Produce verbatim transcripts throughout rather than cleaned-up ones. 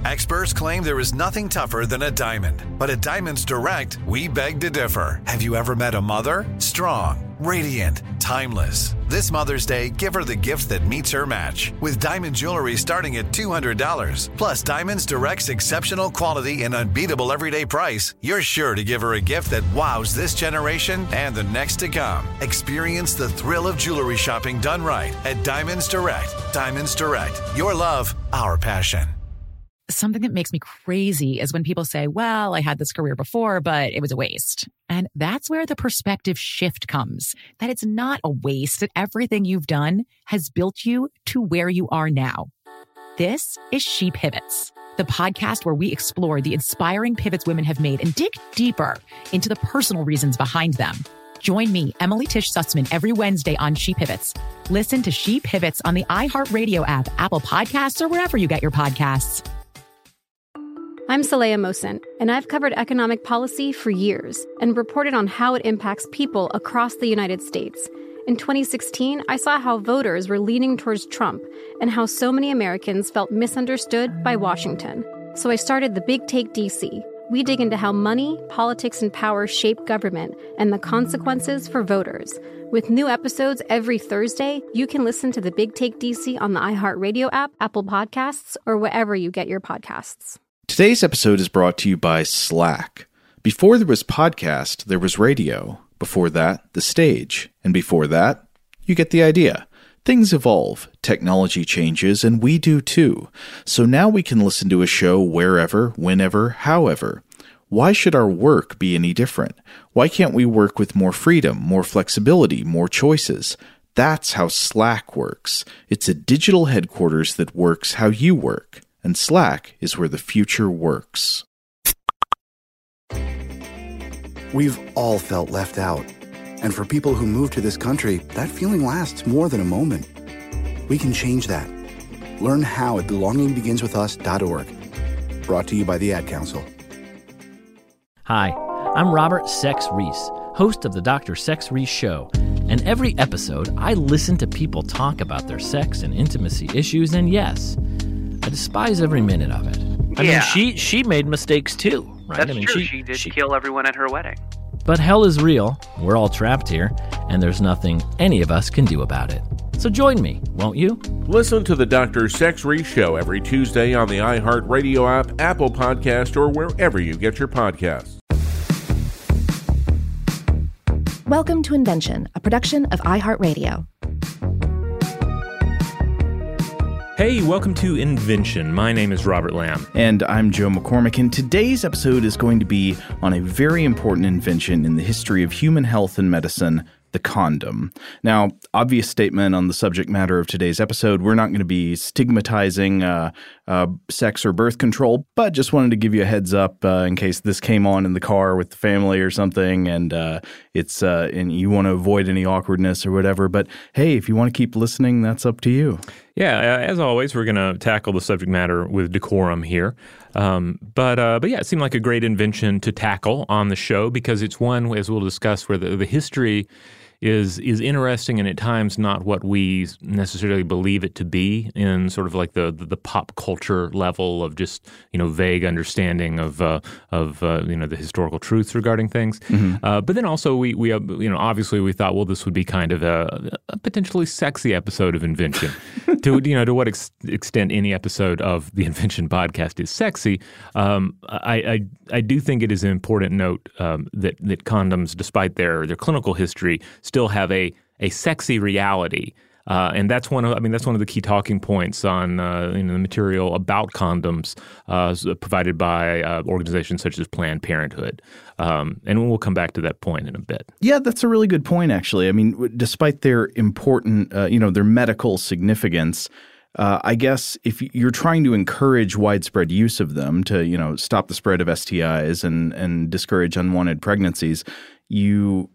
Experts claim there is nothing tougher than a diamond. But at Diamonds Direct, we beg to differ. Have you ever met a mother? Strong, radiant, timeless. This Mother's Day, give her the gift that meets her match. With diamond jewelry starting at two hundred dollars. Plus Diamonds Direct's exceptional quality and unbeatable everyday price, you're sure to give her a gift that wows this generation and the next to come. Experience the thrill of jewelry shopping done right at Diamonds Direct. Diamonds Direct. Your love, our passion. Something that makes me crazy is when people say, well, I had this career before, but it was a waste. And that's where the perspective shift comes, that it's not a waste, that everything you've done has built you to where you are now. This is She Pivots, the podcast where we explore the inspiring pivots women have made and dig deeper into the personal reasons behind them. Join me, Emily Tish Sussman, every Wednesday on She Pivots. Listen to She Pivots on the iHeartRadio app, Apple Podcasts, or wherever you get your podcasts. I'm Saleha Mohsin, and I've covered economic policy for years and reported on how it impacts people across the United States. In twenty sixteen, I saw how voters were leaning towards Trump and how so many Americans felt misunderstood by Washington. So I started The Big Take D C. We dig into how money, politics, and power shape government and the consequences for voters. With new episodes every Thursday, you can listen to The Big Take D C on the iHeartRadio app, Apple Podcasts, or wherever you get your podcasts. Today's episode is brought to you by Slack. Before there was podcast, there was radio. Before that, the stage. And before that, you get the idea. Things evolve, technology changes, and we do too. So now we can listen to a show wherever, whenever, however. Why should our work be any different? Why can't we work with more freedom, more flexibility, more choices? That's how Slack works. It's a digital headquarters that works how you work. And Slack is where the future works. We've all felt left out. And for people who move to this country, that feeling lasts more than a moment. We can change that. Learn how at belonging begins with us dot org. Brought to you by the Ad Council. Hi, I'm Robert Sex Reese, host of the Doctor Sex Reese Show. And every episode, I listen to people talk about their sex and intimacy issues, and yes, I despise every minute of it. I yeah. mean, she she made mistakes too, right? That's I mean, true. She, she did she, kill everyone at her wedding. But hell is real. We're all trapped here, and there's nothing any of us can do about it. So join me, won't you? Listen to the Doctor Sex Reese Show every Tuesday on the iHeartRadio app, Apple Podcast, or wherever you get your podcasts. Welcome to Invention, a production of iHeartRadio. Hey, welcome to Invention. My name is Robert Lamb. And I'm Joe McCormick, and today's episode is going to be on a very important invention in the history of human health and medicine, the condom. Now, obvious statement on the subject matter of today's episode, we're not going to be stigmatizing uh, uh, sex or birth control, but just wanted to give you a heads up uh, in case this came on in the car with the family or something, and uh, it's uh, and you want to avoid any awkwardness or whatever. But hey, if you want to keep listening, that's up to you. Yeah, as always, we're going to tackle the subject matter with decorum here. Um, but uh, but yeah, it seemed like a great invention to tackle on the show because it's one, as we'll discuss, where the, the history is is interesting and at times not what we necessarily believe it to be in sort of like the the, the pop culture level of just, you know, vague understanding of uh, of uh, you know, the historical truths regarding things. Mm-hmm. Uh, but then also we we uh, you know, obviously we thought, well, this would be kind of a, a potentially sexy episode of Invention. to you know to what ex- extent any episode of the Invention podcast is sexy, um, I, I I do think it is an important note um, that that condoms, despite their their clinical history, still have a a sexy reality, uh, and that's one of I mean that's one of the key talking points on uh, you know, the material about condoms uh, provided by uh, organizations such as Planned Parenthood, um, and we'll come back to that point in a bit. Yeah, that's a really good point, actually. I mean, despite their important, uh, you know, their medical significance. Uh, I guess if you're trying to encourage widespread use of them to, you know, stop the spread of S T Is and and discourage unwanted pregnancies, you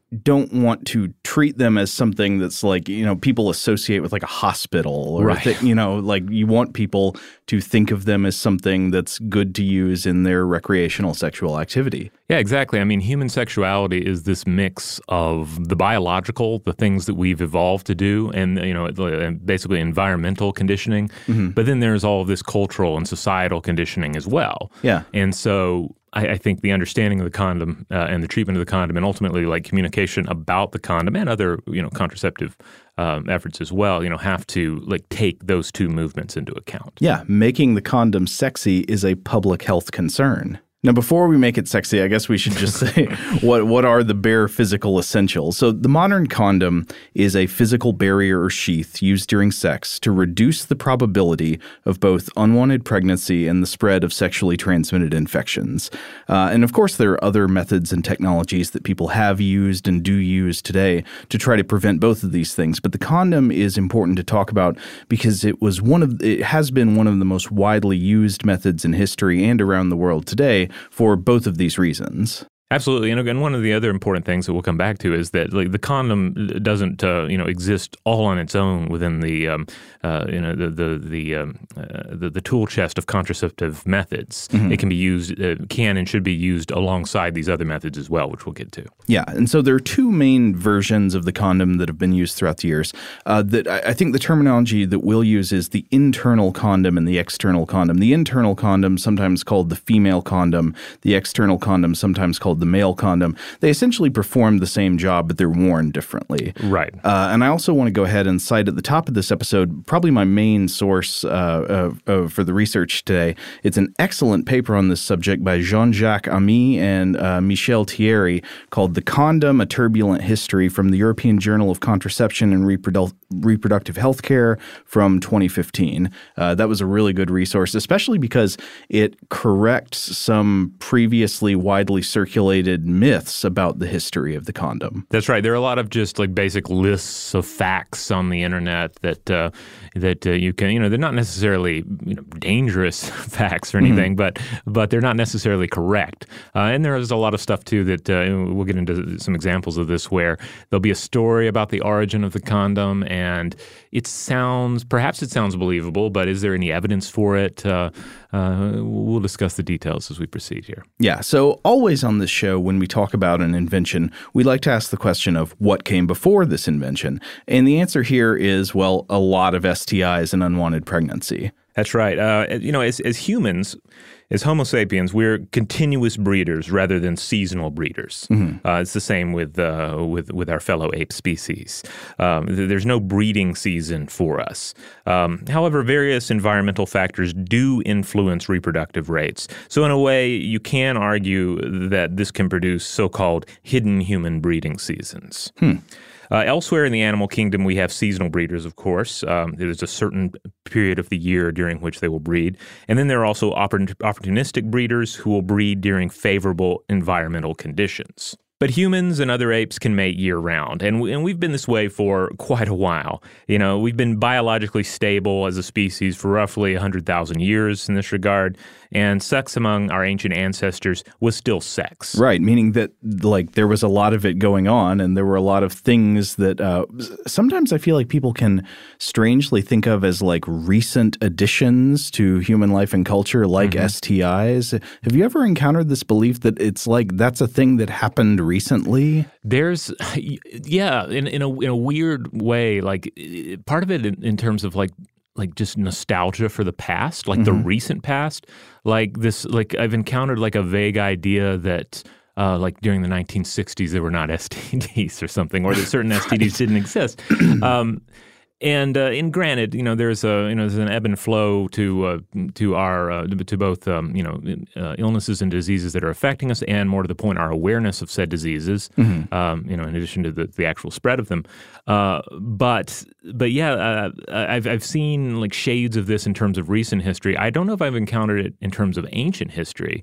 don't want to treat them as something that's like, you know, people associate with like a hospital or, right. th- you know, like you want people to think of them as something that's good to use in their recreational sexual activity. Yeah, exactly. I mean, human sexuality is this mix of the biological, the things that we've evolved to do, and, you know, basically environmental conditioning. Mm-hmm. But then there's all of this cultural and societal conditioning as well. Yeah. And so I, I think the understanding of the condom uh, and the treatment of the condom, and ultimately like communication about the condom and other, you know, contraceptive um, efforts as well, you know, have to like take those two movements into account. Yeah, making the condom sexy is a public health concern. Now, before we make it sexy, I guess we should just say what what are the bare physical essentials. So the modern condom is a physical barrier or sheath used during sex to reduce the probability of both unwanted pregnancy and the spread of sexually transmitted infections. Uh, and of course, there are other methods and technologies that people have used and do use today to try to prevent both of these things. But the condom is important to talk about because it was one of it has been one of the most widely used methods in history and around the world today, for both of these reasons. Absolutely. And again, one of the other important things that we'll come back to is that like the condom doesn't uh, you know exist all on its own within the um, uh, you know the the the, um, uh, the the tool chest of contraceptive methods. Mm-hmm. It can be used, uh, can and should be used alongside these other methods as well, which we'll get to. Yeah, and so there are two main versions of the condom that have been used throughout the years. Uh, that I, I think the terminology that we'll use is the internal condom and the external condom. The internal condom, sometimes called the female condom, the external condom, sometimes called the male condom. They essentially perform the same job, but they're worn differently. Right. Uh, and I also want to go ahead and cite at the top of this episode, probably my main source uh, uh, uh, for the research today. It's an excellent paper on this subject by Jean-Jacques Ami and uh, Michel Thierry called The Condom, A Turbulent History from the European Journal of Contraception and Reprodu- Reproductive Healthcare from twenty fifteen. Uh, that was a really good resource, especially because it corrects some previously widely circulated myths about the history of the condom. That's right. There are a lot of just like basic lists of facts on the internet that uh, that uh, you can, you know, they're not necessarily you know dangerous facts or anything, mm-hmm. but but they're not necessarily correct. Uh, and there is a lot of stuff too that uh, we'll get into some examples of this where there'll be a story about the origin of the condom, and it sounds perhaps it sounds believable, but is there any evidence for it? Uh, uh, we'll discuss the details as we proceed here. Yeah. So always on this show, when we talk about an invention, we like to ask the question of what came before this invention. And the answer here is, well, a lot of S T Is and unwanted pregnancy. That's right. Uh, you know, as, as humans, as Homo sapiens, we're continuous breeders rather than seasonal breeders. Mm-hmm. Uh, it's the same with uh, with with our fellow ape species. Um, there's no breeding season for us. Um, however, various environmental factors do influence reproductive rates. So in a way, you can argue that this can produce so-called hidden human breeding seasons. Hmm. Uh, elsewhere in the animal kingdom, we have seasonal breeders, of course. Um, there's a certain period of the year during which they will breed. And then there are also oppor- opportunistic breeders who will breed during favorable environmental conditions. But humans and other apes can mate year-round, and, we, and we've been this way for quite a while. You know, we've been biologically stable as a species for roughly one hundred thousand years in this regard, and sex among our ancient ancestors was still sex. Right, meaning that, like, there was a lot of it going on, and there were a lot of things that uh, sometimes I feel like people can strangely think of as, like, recent additions to human life and culture, like mm-hmm. S T Is. Have you ever encountered this belief that it's like that's a thing that happened recently? There's, yeah, in, in, a, in a weird way, like, part of it in, in terms of, like, like just nostalgia for the past, like mm-hmm. the recent past, like this, like I've encountered like a vague idea that uh, like during the nineteen sixties, there were not S T Ds or something, or that certain right. S T Ds didn't exist. Um, and uh, and granted, you know, there's a you know there's an ebb and flow to uh, to our uh, to both um, you know uh, illnesses and diseases that are affecting us, and more to the point, our awareness of said diseases. Mm-hmm. Um, you know, in addition to the, the actual spread of them. Uh, but but yeah, uh, I've I've seen like shades of this in terms of recent history. I don't know if I've encountered it in terms of ancient history,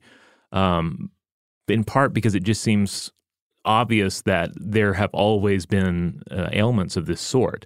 um, in part because it just seems obvious that there have always been uh, ailments of this sort.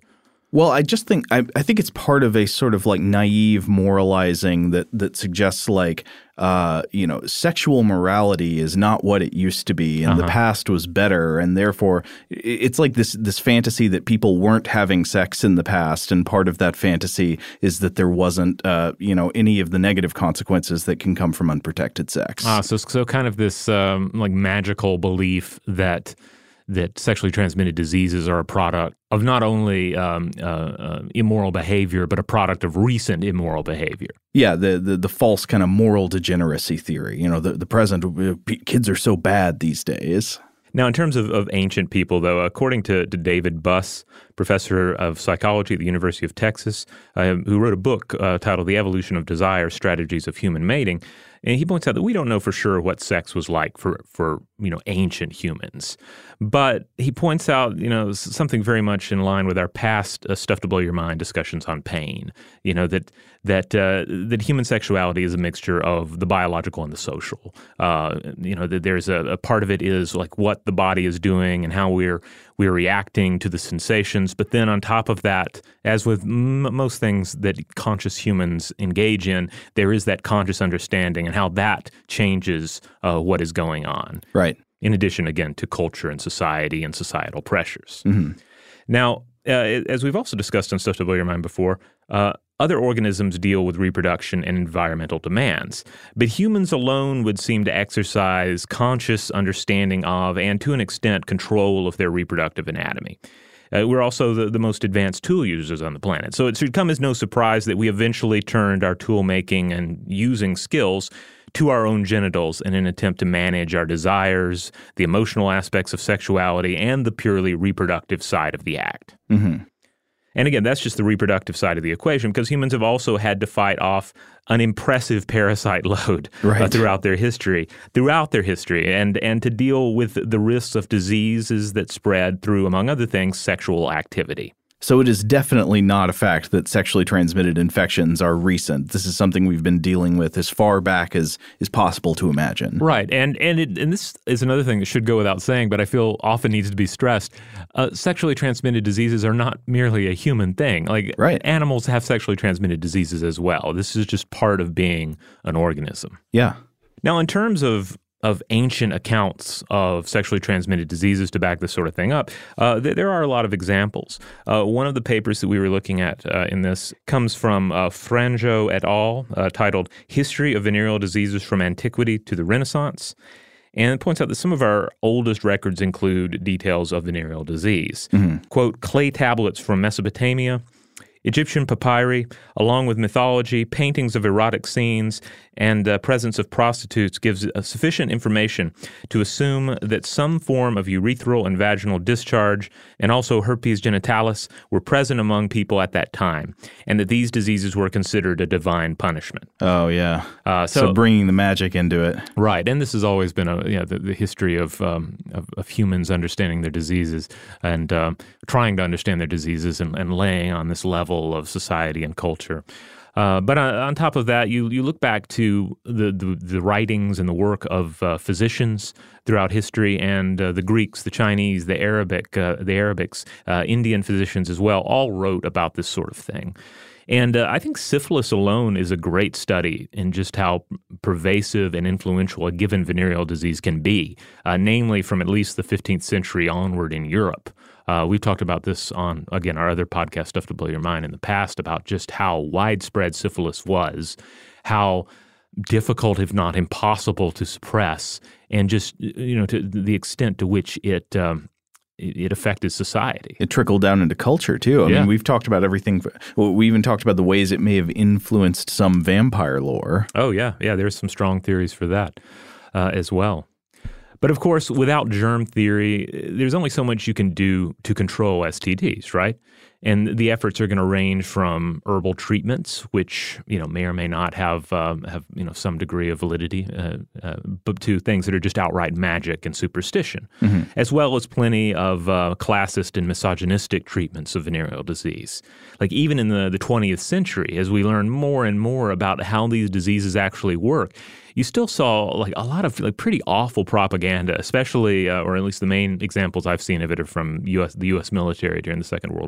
Well, I just think I, I think it's part of a sort of like naive moralizing that that suggests like uh, you know sexual morality is not what it used to be, and uh-huh. the past was better, and therefore it's like this this fantasy that people weren't having sex in the past, and part of that fantasy is that there wasn't uh, you know any of the negative consequences that can come from unprotected sex. Ah, so so kind of this um, like magical belief that. that sexually transmitted diseases are a product of not only um, uh, uh, immoral behavior, but a product of recent immoral behavior. Yeah, the the, the false kind of moral degeneracy theory. You know, the, the present uh, kids are so bad these days. Now, in terms of, of ancient people, though, according to, to David Buss, professor of psychology at the University of Texas, uh, who wrote a book uh, titled The Evolution of Desire, Strategies of Human Mating, and he points out that we don't know for sure what sex was like for, for you know, ancient humans. But he points out, you know, something very much in line with our past uh, Stuff to Blow Your Mind discussions on pain, you know, that that uh, that human sexuality is a mixture of the biological and the social. Uh, you know, that there's a, a part of it is like what the body is doing and how we're we're reacting to the sensations. But then on top of that, as with m- most things that conscious humans engage in, there is that conscious understanding and how that changes uh, what is going on. Right. In addition, again, to culture and society and societal pressures. Mm-hmm. Now, uh, as we've also discussed on Stuff to Blow Your Mind before, uh, other organisms deal with reproduction and environmental demands, but humans alone would seem to exercise conscious understanding of, and to an extent, control of their reproductive anatomy. Uh, we're also the, the most advanced tool users on the planet. So it should come as no surprise that we eventually turned our tool-making and using skills to our own genitals in an attempt to manage our desires, the emotional aspects of sexuality, and the purely reproductive side of the act. Mm-hmm. And again, that's just the reproductive side of the equation, because humans have also had to fight off an impressive parasite load right. uh, throughout their history, throughout their history, and and to deal with the risks of diseases that spread through, among other things, sexual activity. So it is definitely not a fact that sexually transmitted infections are recent. This is something we've been dealing with as far back as is possible to imagine. Right. And and it, and this is another thing that should go without saying, but I feel often needs to be stressed. Uh, sexually transmitted diseases are not merely a human thing. Like right. animals have sexually transmitted diseases as well. This is just part of being an organism. Yeah. Now, in terms of of ancient accounts of sexually transmitted diseases to back this sort of thing up, uh, th- there are a lot of examples. Uh, one of the papers that we were looking at uh, in this comes from uh, Franjo et al., uh, titled History of Venereal Diseases from Antiquity to the Renaissance, and it points out that some of our oldest records include details of venereal disease. Mm-hmm. Quote, clay tablets from Mesopotamia, Egyptian papyri, along with mythology, paintings of erotic scenes, and the uh, presence of prostitutes gives uh, sufficient information to assume that some form of urethral and vaginal discharge and also herpes genitalis were present among people at that time, and that these diseases were considered a divine punishment. Oh, yeah. Uh, so, so bringing the magic into it. Right, and this has always been a, you know, the, the history of, um, of of humans understanding their diseases and um, trying to understand their diseases and, and laying on this level of society and culture. Uh, but on, on top of that, you you look back to the, the, the writings and the work of uh, physicians throughout history, and uh, the Greeks, the Chinese, the Arabic, uh, the Arabics, uh, Indian physicians as well, all wrote about this sort of thing. And uh, I think syphilis alone is a great study in just how pervasive and influential a given venereal disease can be, uh, namely from at least the fifteenth century onward in Europe. Uh, we've talked about this on, again, our other podcast, Stuff to Blow Your Mind, in the past about just how widespread syphilis was, how difficult, if not impossible, to suppress, and just, you know, to the extent to which it um, it, it affected society. It trickled down into culture, too. I yeah. mean, we've talked about everything. Well, we even talked about the ways it may have influenced some vampire lore. Oh, yeah. Yeah, there's some strong theories for that uh, as well. But of course, without germ theory, there's only so much you can do to control S T Ds, right? And the efforts are going to range from herbal treatments, which, you know, may or may not have um, have you know some degree of validity, uh, uh, but to things that are just outright magic and superstition, mm-hmm. as well as plenty of uh, classist and misogynistic treatments of venereal disease. Like even in the, the twentieth century, as we learn more and more about how these diseases actually work, you still saw like a lot of like pretty awful propaganda, especially, uh, or at least the main examples I've seen of it are from U S the U S military during the Second World War,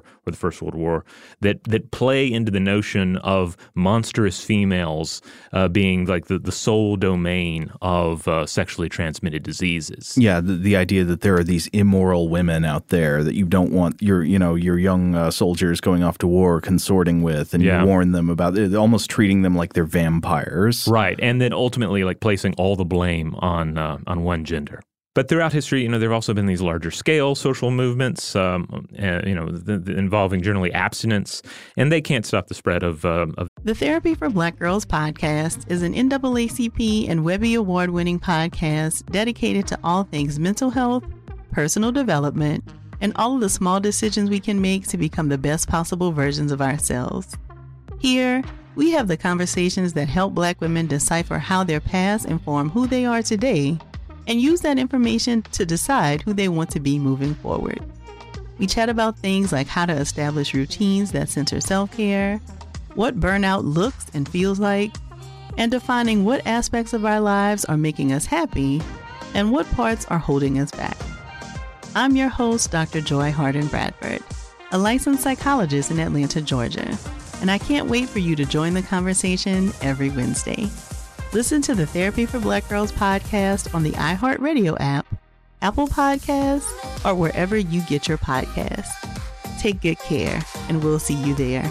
or the First World War that that play into the notion of monstrous females uh, being like the, the sole domain of uh, sexually transmitted diseases. Yeah, the, the idea that there are these immoral women out there that you don't want your, you know, your young uh, soldiers going off to war consorting with, and Yeah. you warn them about it, almost treating them like they're vampires. Right, and then ultimately like placing all the blame on uh, on one gender. But throughout history, you know, there have also been these larger scale social movements, um, uh, you know, the, the involving generally abstinence, and they can't stop the spread of, uh, of. The Therapy for Black Girls podcast is an N double A C P and Webby Award-winning podcast dedicated to all things mental health, personal development, and all of the small decisions we can make to become the best possible versions of ourselves. Here, we have the conversations that help Black women decipher how their past inform who they are today, and use that information to decide who they want to be moving forward. We chat about things like how to establish routines that center self-care, what burnout looks and feels like, and defining what aspects of our lives are making us happy and what parts are holding us back. I'm your host, Doctor Joy Harden Bradford, a licensed psychologist in Atlanta, Georgia, and I can't wait for you to join the conversation every Wednesday. Listen to the Therapy for Black Girls podcast on the iHeartRadio app, Apple Podcasts, or wherever you get your podcasts. Take good care, and we'll see you there.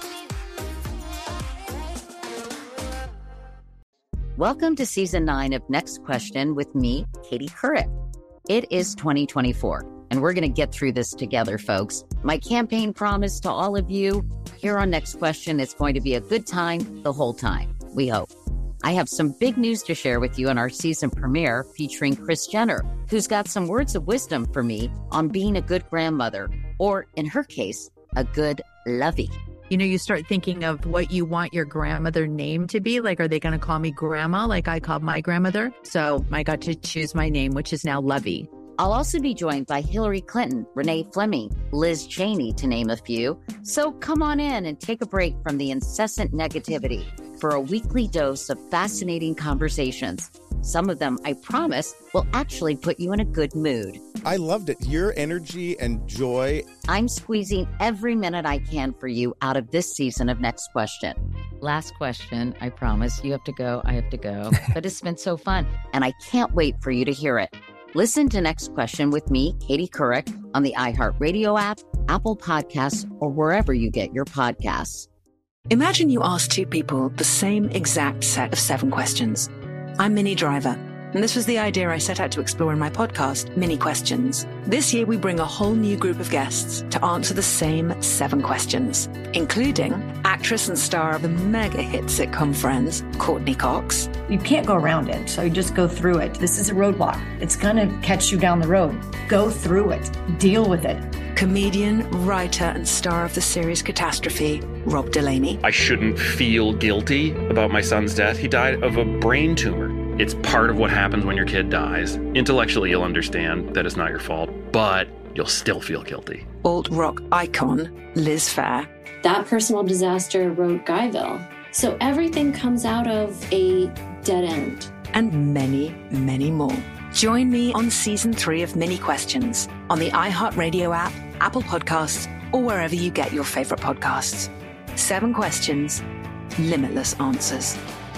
Welcome to Season nine of Next Question with me, Katie Couric. It is twenty twenty-four, and we're going to get through this together, folks. My campaign promise to all of you, here on Next Question, it's going to be a good time the whole time, we hope. I have some big news to share with you in our season premiere featuring Kris Jenner, who's got some words of wisdom for me on being a good grandmother, or in her case, a good lovey. You know, you start thinking of what you want your grandmother name to be. Like, are they going to call me grandma like I called my grandmother? So I got to choose my name, which is now Lovey. I'll also be joined by Hillary Clinton, Renee Fleming, Liz Cheney, to name a few. So come on in and take a break from the incessant negativity for a weekly dose of fascinating conversations. Some of them, I promise, will actually put you in a good mood. I loved it. Your energy and joy. I'm squeezing every minute I can for you out of this season of Next Question. Last question, I promise. You have to go, I have to go. But it's been so fun, and I can't wait for you to hear it. Listen to Next Question with me, Katie Couric, on the iHeartRadio app, Apple Podcasts, or wherever you get your podcasts. Imagine you ask two people the same exact set of seven questions. I'm Minnie Driver, and this was the idea I set out to explore in my podcast, Mini Questions. This year, we bring a whole new group of guests to answer the same seven questions, including actress and star of the mega hit sitcom Friends, Courtney Cox. You can't go around it, so you just go through it. This is a roadblock. It's going to catch you down the road. Go through it. Deal with it. Comedian, writer, and star of the series Catastrophe, Rob Delaney. I shouldn't feel guilty about my son's death. He died of a brain tumor. It's part of what happens when your kid dies. Intellectually, you'll understand that it's not your fault, but you'll still feel guilty. Alt-rock icon, Liz Phair. That personal disaster wrote Guyville. So everything comes out of a dead end. And many, many more. Join me on season three of Mini Questions on the iHeartRadio app, Apple Podcasts, or wherever you get your favorite podcasts. Seven questions, limitless answers.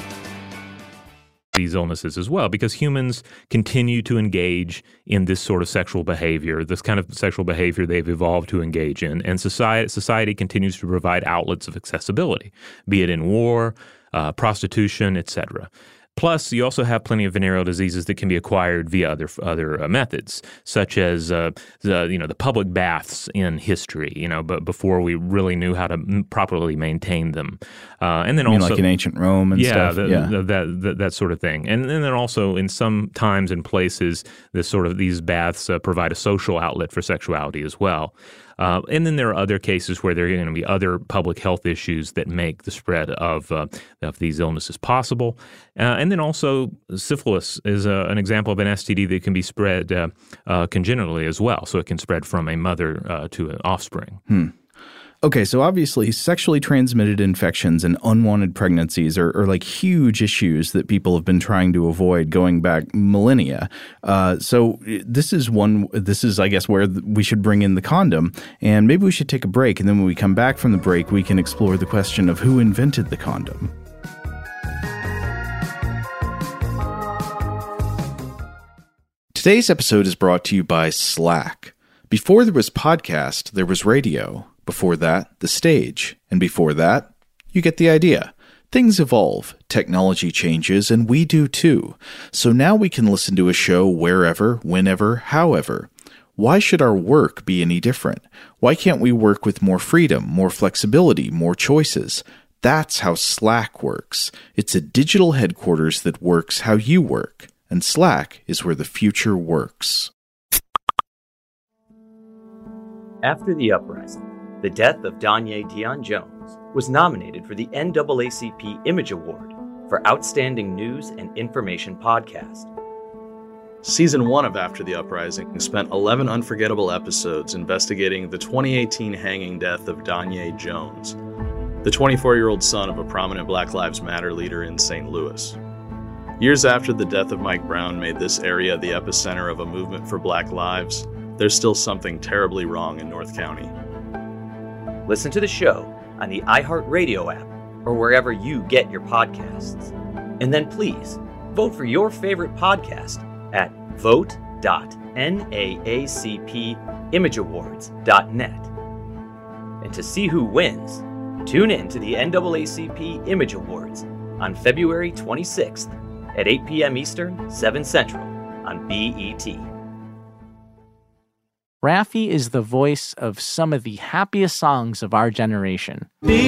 These illnesses as well, because humans continue to engage in this sort of sexual behavior, this kind of sexual behavior they've evolved to engage in, and society, society continues to provide outlets of accessibility, be it in war, uh, prostitution, et cetera. Plus, you also have plenty of venereal diseases that can be acquired via other other uh, methods, such as uh, the you know the public baths in history. You know, but before we really knew how to m- properly maintain them, uh, and then you mean also like in ancient Rome and yeah, stuff, the, yeah, the, that, that that sort of thing, and, and then also in some times and places, this sort of these baths uh, provide a social outlet for sexuality as well. Uh, and then there are other cases where there are going to be other public health issues that make the spread of uh, of these illnesses possible. Uh, and then also syphilis is uh, an example of an S T D that can be spread uh, uh, congenitally as well. So it can spread from a mother uh, to an offspring. Hmm. Okay, so obviously sexually transmitted infections and unwanted pregnancies are, are like huge issues that people have been trying to avoid going back millennia. Uh, so this is one, this is, I guess, where we should bring in the condom. And maybe we should take a break. And then when we come back from the break, we can explore the question of who invented the condom. Today's episode is brought to you by Slack. Before there was podcast, there was radio. Before that, the stage. And before that, you get the idea. Things evolve, technology changes, and we do too. So now we can listen to a show wherever, whenever, however. Why should our work be any different? Why can't we work with more freedom, more flexibility, more choices? That's how Slack works. It's a digital headquarters that works how you work. And Slack is where the future works. After the uprising, the death of Danye Dion Jones was nominated for the N double A C P Image Award for Outstanding News and Information Podcast. Season one of After the Uprising spent eleven unforgettable episodes investigating the twenty eighteen hanging death of Danye Jones, the twenty-four-year-old son of a prominent Black Lives Matter leader in Saint Louis. Years after the death of Mike Brown made this area the epicenter of a movement for Black lives, there's still something terribly wrong in North County. Listen to the show on the iHeartRadio app or wherever you get your podcasts. And then please vote for your favorite podcast at vote dot N A A C P image awards dot net. And to see who wins, tune in to the N double A C P Image Awards on February twenty-sixth at eight p.m. Eastern, seven Central on B E T. Raffi is the voice of some of the happiest songs of our generation.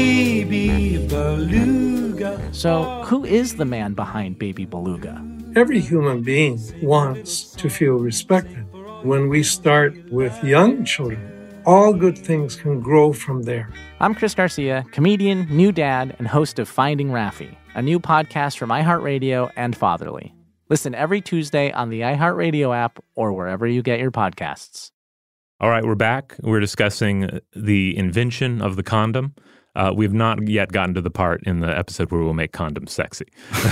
Baby Beluga. So, who is the man behind Baby Beluga? Every human being wants to feel respected. When we start with young children, all good things can grow from there. I'm Chris Garcia, comedian, new dad, and host of Finding Raffi, a new podcast from iHeartRadio and Fatherly. Listen every Tuesday on the iHeartRadio app or wherever you get your podcasts. All right, we're back. We're discussing the invention of the condom. Uh, we've not yet gotten to the part in the episode where we'll make condoms sexy,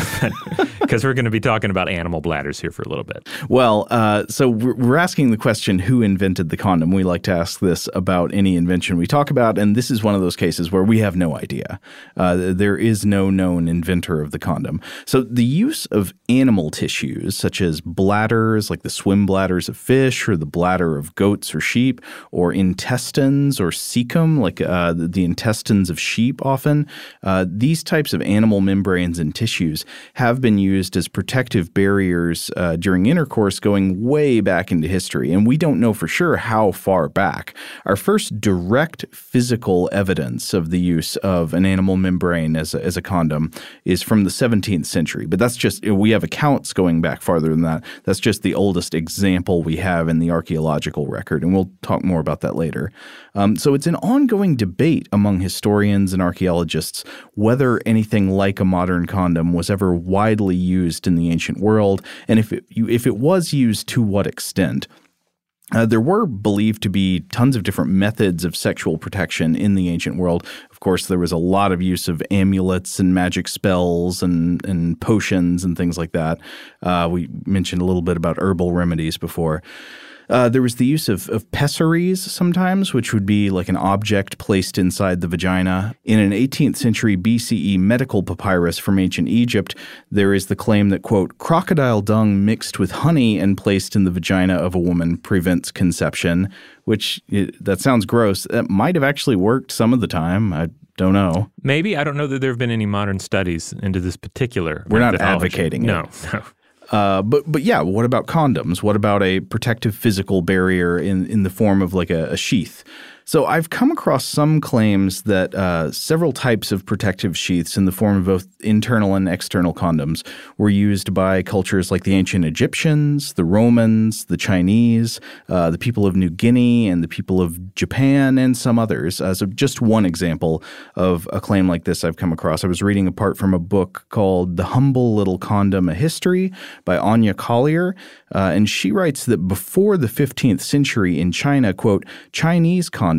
because we're going to be talking about animal bladders here for a little bit. Well, uh, so we're asking the question, who invented the condom? We like to ask this about any invention we talk about, and this is one of those cases where we have no idea. Uh, there is no known inventor of the condom. So the use of animal tissues, such as bladders, like the swim bladders of fish, or the bladder of goats or sheep, or intestines or cecum, like uh, the intestines of sheep often. Uh, these types of animal membranes and tissues have been used as protective barriers uh, during intercourse going way back into history, and we don't know for sure how far back. Our first direct physical evidence of the use of an animal membrane as a, as a condom is from the seventeenth century, but that's just, we have accounts going back farther than that. That's just the oldest example we have in the archaeological record, and we'll talk more about that later. Um, so it's an ongoing debate among historians and archaeologists whether anything like a modern condom was ever widely used in the ancient world, and if it, if it was used, to what extent. Uh, there were believed to be tons of different methods of sexual protection in the ancient world. Of course, there was a lot of use of amulets and magic spells and, and potions and things like that. Uh, we mentioned a little bit about herbal remedies before. Uh, there was the use of, of pessaries sometimes, which would be like an object placed inside the vagina. In an eighteenth century B C E medical papyrus from ancient Egypt, there is the claim that, quote, crocodile dung mixed with honey and placed in the vagina of a woman prevents conception, which it, that sounds gross. That might have actually worked some of the time. I don't know. Maybe. I don't know that there have been any modern studies into this particular We're not methodology. advocating no, it. No, no. Uh, but but yeah, what about condoms? What about a protective physical barrier in, in the form of like a, a sheath? So I've come across some claims that uh, several types of protective sheaths in the form of both internal and external condoms were used by cultures like the ancient Egyptians, the Romans, the Chinese, uh, the people of New Guinea, and the people of Japan, and some others. Uh, so just one example of a claim like this I've come across. I was reading a part from a book called The Humble Little Condom, A History by Anya Collier, uh, and she writes that before the fifteenth century in China, quote, Chinese condoms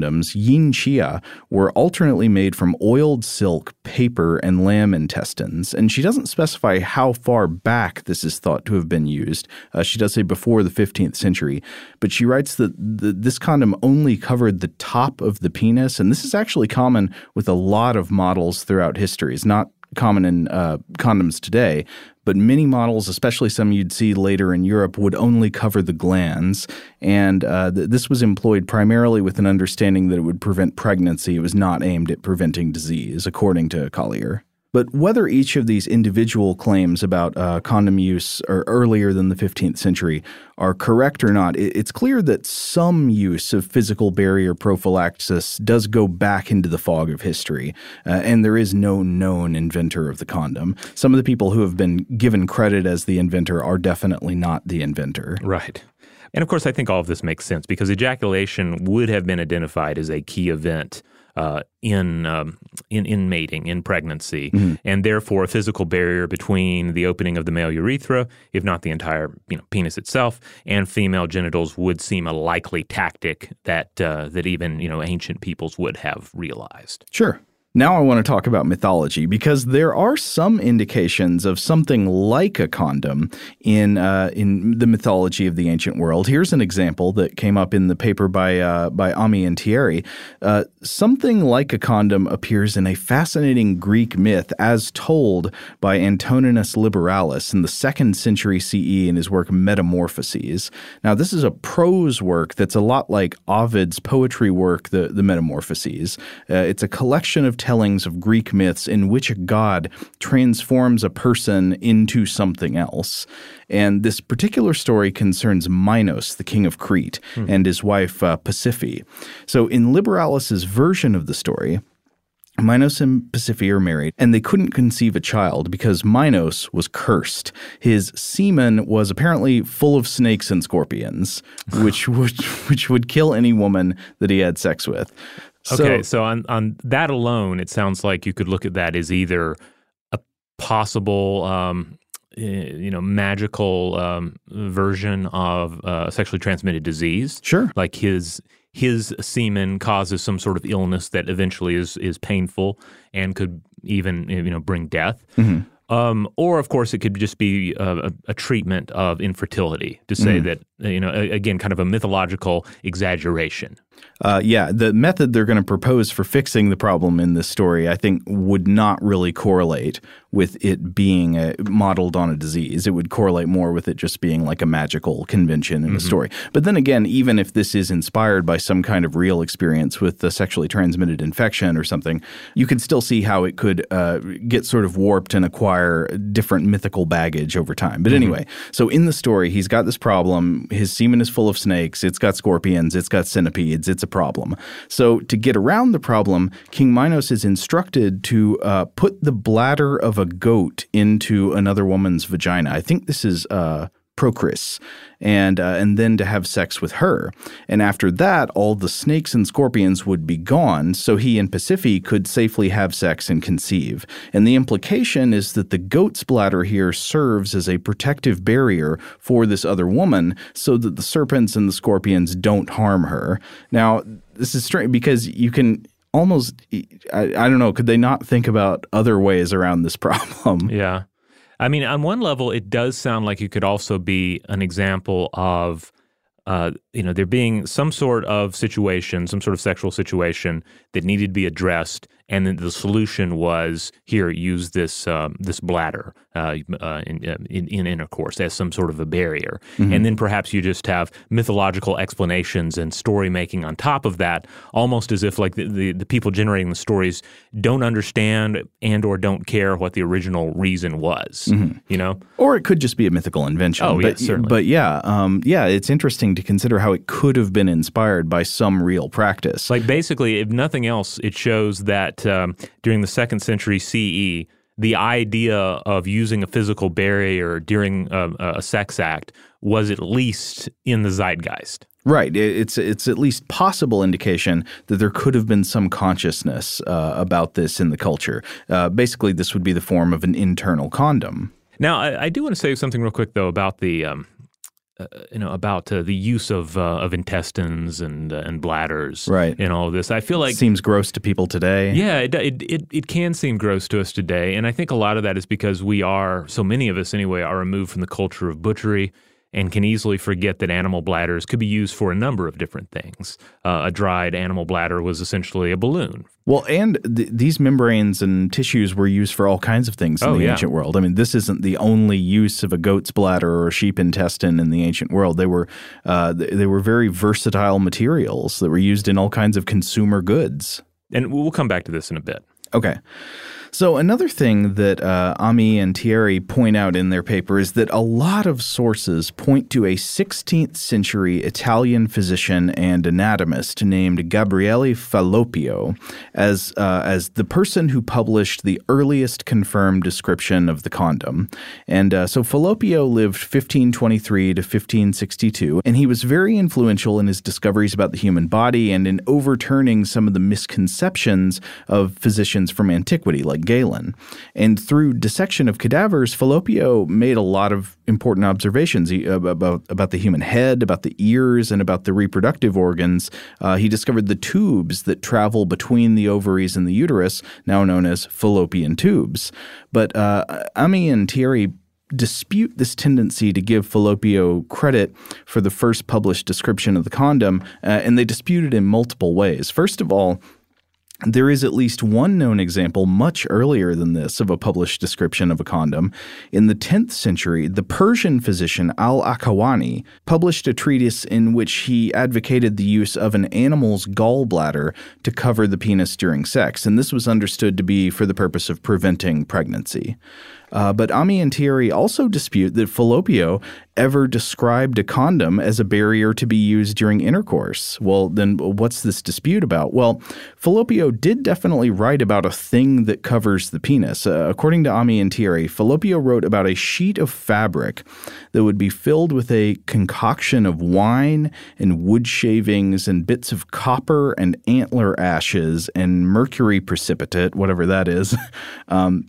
condoms, yin chia, were alternately made from oiled silk, paper, and lamb intestines. And she doesn't specify how far back this is thought to have been used. Uh, she does say before the fifteenth century. But she writes that the, this condom only covered the top of the penis. And this is actually common with a lot of models throughout history. It's not common in uh, condoms today, but many models, especially some you'd see later in Europe, would only cover the glands. And uh, th- this was employed primarily with an understanding that it would prevent pregnancy. It was not aimed at preventing disease, according to Collier. But whether each of these individual claims about uh, condom use or earlier than the fifteenth century are correct or not, it's clear that some use of physical barrier prophylaxis does go back into the fog of history, uh, and there is no known inventor of the condom. Some of the people who have been given credit as the inventor are definitely not the inventor. Right. And of course, I think all of this makes sense because ejaculation would have been identified as a key event Uh, in, um, in in mating, in pregnancy, mm-hmm. and therefore a physical barrier between the opening of the male urethra, if not the entire you know, penis itself, and female genitals would seem a likely tactic that uh, that even you know ancient peoples would have realized. Sure. Now I want to talk about mythology because there are some indications of something like a condom in uh, in the mythology of the ancient world. Here's an example that came up in the paper by uh, by Ami and Thierry. Uh, something like a condom appears in a fascinating Greek myth as told by Antoninus Liberalis in the second century C E in his work Metamorphoses. Now this is a prose work that's a lot like Ovid's poetry work, the, the Metamorphoses. Uh, it's a collection of tellings of Greek myths in which a god transforms a person into something else. And this particular story concerns Minos, the king of Crete, hmm. and his wife uh, Pasiphae. So in Liberalis's version of the story, Minos and Pasiphae are married, and they couldn't conceive a child because Minos was cursed. His semen was apparently full of snakes and scorpions, which would which would kill any woman that he had sex with. Okay, so, so on, on that alone, it sounds like you could look at that as either a possible, um, you know, magical um, version of uh, sexually transmitted disease. Sure. Like his his semen causes some sort of illness that eventually is is painful and could even, you know, bring death. Mm-hmm. Um, or, of course, it could just be a, a, a treatment of infertility to say mm. that, you know, a, again, kind of a mythological exaggeration. Uh, yeah, the method they're going to propose for fixing the problem in this story, I think, would not really correlate with it being a, modeled on a disease. It would correlate more with it just being like a magical convention in mm-hmm. a story. But then again, even if this is inspired by some kind of real experience with a sexually transmitted infection or something, you could still see how it could uh, get sort of warped and acquire different mythical baggage over time. But mm-hmm. anyway, so in the story, he's got this problem. His semen is full of snakes. It's got scorpions. It's got centipedes. It's a problem. So to get around the problem, King Minos is instructed to uh, put the bladder of a goat into another woman's vagina. I think this is uh, Procris, and uh, and then to have sex with her. And after that, all the snakes and scorpions would be gone, so he and Pasiphae could safely have sex and conceive. And the implication is that the goat's bladder here serves as a protective barrier for this other woman so that the serpents and the scorpions don't harm her. Now, this is strange because you can almost, I, I don't know, could they not think about other ways around this problem? Yeah. I mean, on one level, it does sound like it could also be an example of, uh, you know, there being some sort of situation, some sort of sexual situation that needed to be addressed, and then the solution was, here, use this um, this bladder uh, uh, in, in, in intercourse as some sort of a barrier. Mm-hmm. And then perhaps you just have mythological explanations and story making on top of that, almost as if like the, the, the people generating the stories don't understand and or don't care what the original reason was, mm-hmm. you know? Or it could just be a mythical invention. Oh, but, yeah, certainly. But yeah, um, yeah, it's interesting to consider how it could have been inspired by some real practice. Like basically, if nothing else, it shows that um, during the second century C E, the idea of using a physical barrier during a, a sex act was at least in the zeitgeist. Right. It's it's at least possible indication that there could have been some consciousness uh, about this in the culture. Uh, basically, this would be the form of an internal condom. Now, I, I do want to say something real quick, though, about the um, uh, you know, about uh, the use of uh, of intestines and uh, and bladders, right. and all of this. I feel like it seems gross to people today. Yeah, it, it it it can seem gross to us today, and I think a lot of that is because we are, so many of us anyway, are removed from the culture of butchery, and can easily forget that animal bladders could be used for a number of different things. Uh, a dried animal bladder was essentially a balloon. Well, and th- these membranes and tissues were used for all kinds of things in oh, the yeah. ancient world. I mean, this isn't the only use of a goat's bladder or a sheep intestine in the ancient world. They were uh, they were very versatile materials that were used in all kinds of consumer goods. And we'll come back to this in a bit. Okay. So another thing that uh, Ami and Thierry point out in their paper is that a lot of sources point to a sixteenth century Italian physician and anatomist named Gabriele Falloppio as uh, as the person who published the earliest confirmed description of the condom. And uh, so Falloppio lived fifteen twenty-three to fifteen sixty-two, and he was very influential in his discoveries about the human body and in overturning some of the misconceptions of physicians from antiquity, like Galen. And through dissection of cadavers, Falloppio made a lot of important observations he, about, about the human head, about the ears, and about the reproductive organs. Uh, he discovered the tubes that travel between the ovaries and the uterus, now known as fallopian tubes. But uh, Ami and Thierry dispute this tendency to give Falloppio credit for the first published description of the condom, uh, and they dispute it in multiple ways. First of all, there is at least one known example much earlier than this of a published description of a condom. In the tenth century, the Persian physician Al-Akawani published a treatise in which he advocated the use of an animal's gallbladder to cover the penis during sex, and this was understood to be for the purpose of preventing pregnancy. Uh, but Ami and Thierry also dispute that Falloppio ever described a condom as a barrier to be used during intercourse. Well, then what's this dispute about? Well, Falloppio did definitely write about a thing that covers the penis. Uh, according to Ami and Thierry, Falloppio wrote about a sheet of fabric that would be filled with a concoction of wine and wood shavings and bits of copper and antler ashes and mercury precipitate, whatever that is. um,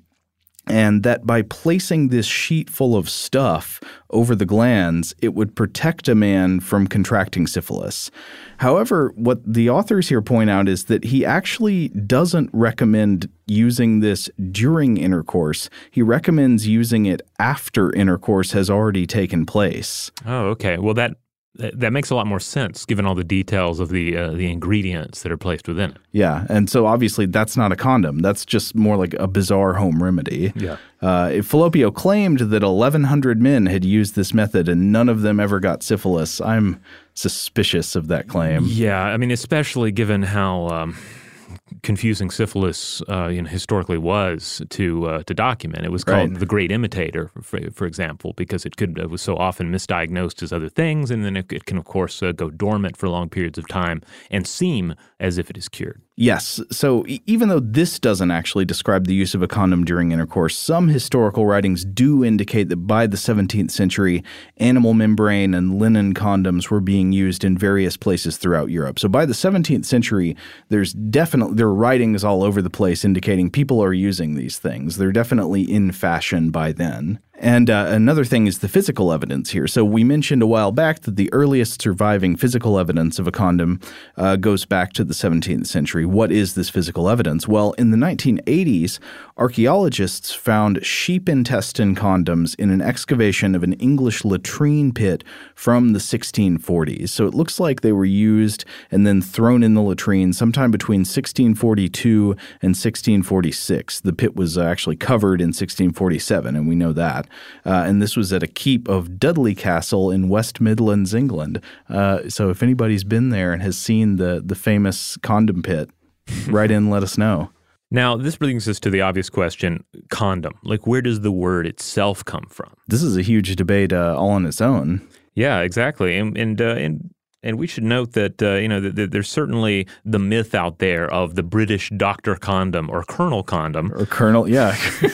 And that by placing this sheet full of stuff over the glands, it would protect a man from contracting syphilis. However, what the authors here point out is that he actually doesn't recommend using this during intercourse. He recommends using it after intercourse has already taken place. Oh, okay. Well, that that makes a lot more sense given all the details of the uh, the ingredients that are placed within it. Yeah, and so obviously that's not a condom. That's just more like a bizarre home remedy. Yeah. Uh, Falloppio claimed that eleven hundred men had used this method and none of them ever got syphilis. I'm suspicious of that claim. Yeah, I mean, especially given how um, confusing syphilis uh, you know, historically was to uh, to document. It was called Right. the Great Imitator, for, for example, because it could it was so often misdiagnosed as other things, and then it, it can, of course, uh, go dormant for long periods of time and seem as if it is cured. Yes. So e- even though this doesn't actually describe the use of a condom during intercourse, some historical writings do indicate that by the seventeenth century, animal membrane and linen condoms were being used in various places throughout Europe. So by the seventeenth century, there's definitely there are writings all over the place indicating people are using these things. They're definitely in fashion by then. And uh, another thing is the physical evidence here. So we mentioned a while back that the earliest surviving physical evidence of a condom uh, goes back to the seventeenth century. What is this physical evidence? Well, in the nineteen eighties, archaeologists found sheep intestine condoms in an excavation of an English latrine pit from the sixteen forties. So it looks like they were used and then thrown in the latrine sometime between sixteen forty-two and sixteen forty-six. The pit was actually covered in sixteen forty-seven, and we know that. Uh, and this was at a keep of Dudley Castle in West Midlands, England. Uh, so if anybody's been there and has seen the the famous condom pit, write in, let us know. Now, this brings us to the obvious question, condom. Like, where does the word itself come from? This is a huge debate uh, all on its own. Yeah, exactly. And and uh, and And we should note that, uh, you know, that, that there's certainly the myth out there of the British Doctor Condom or Colonel Condom. Or Colonel, yeah.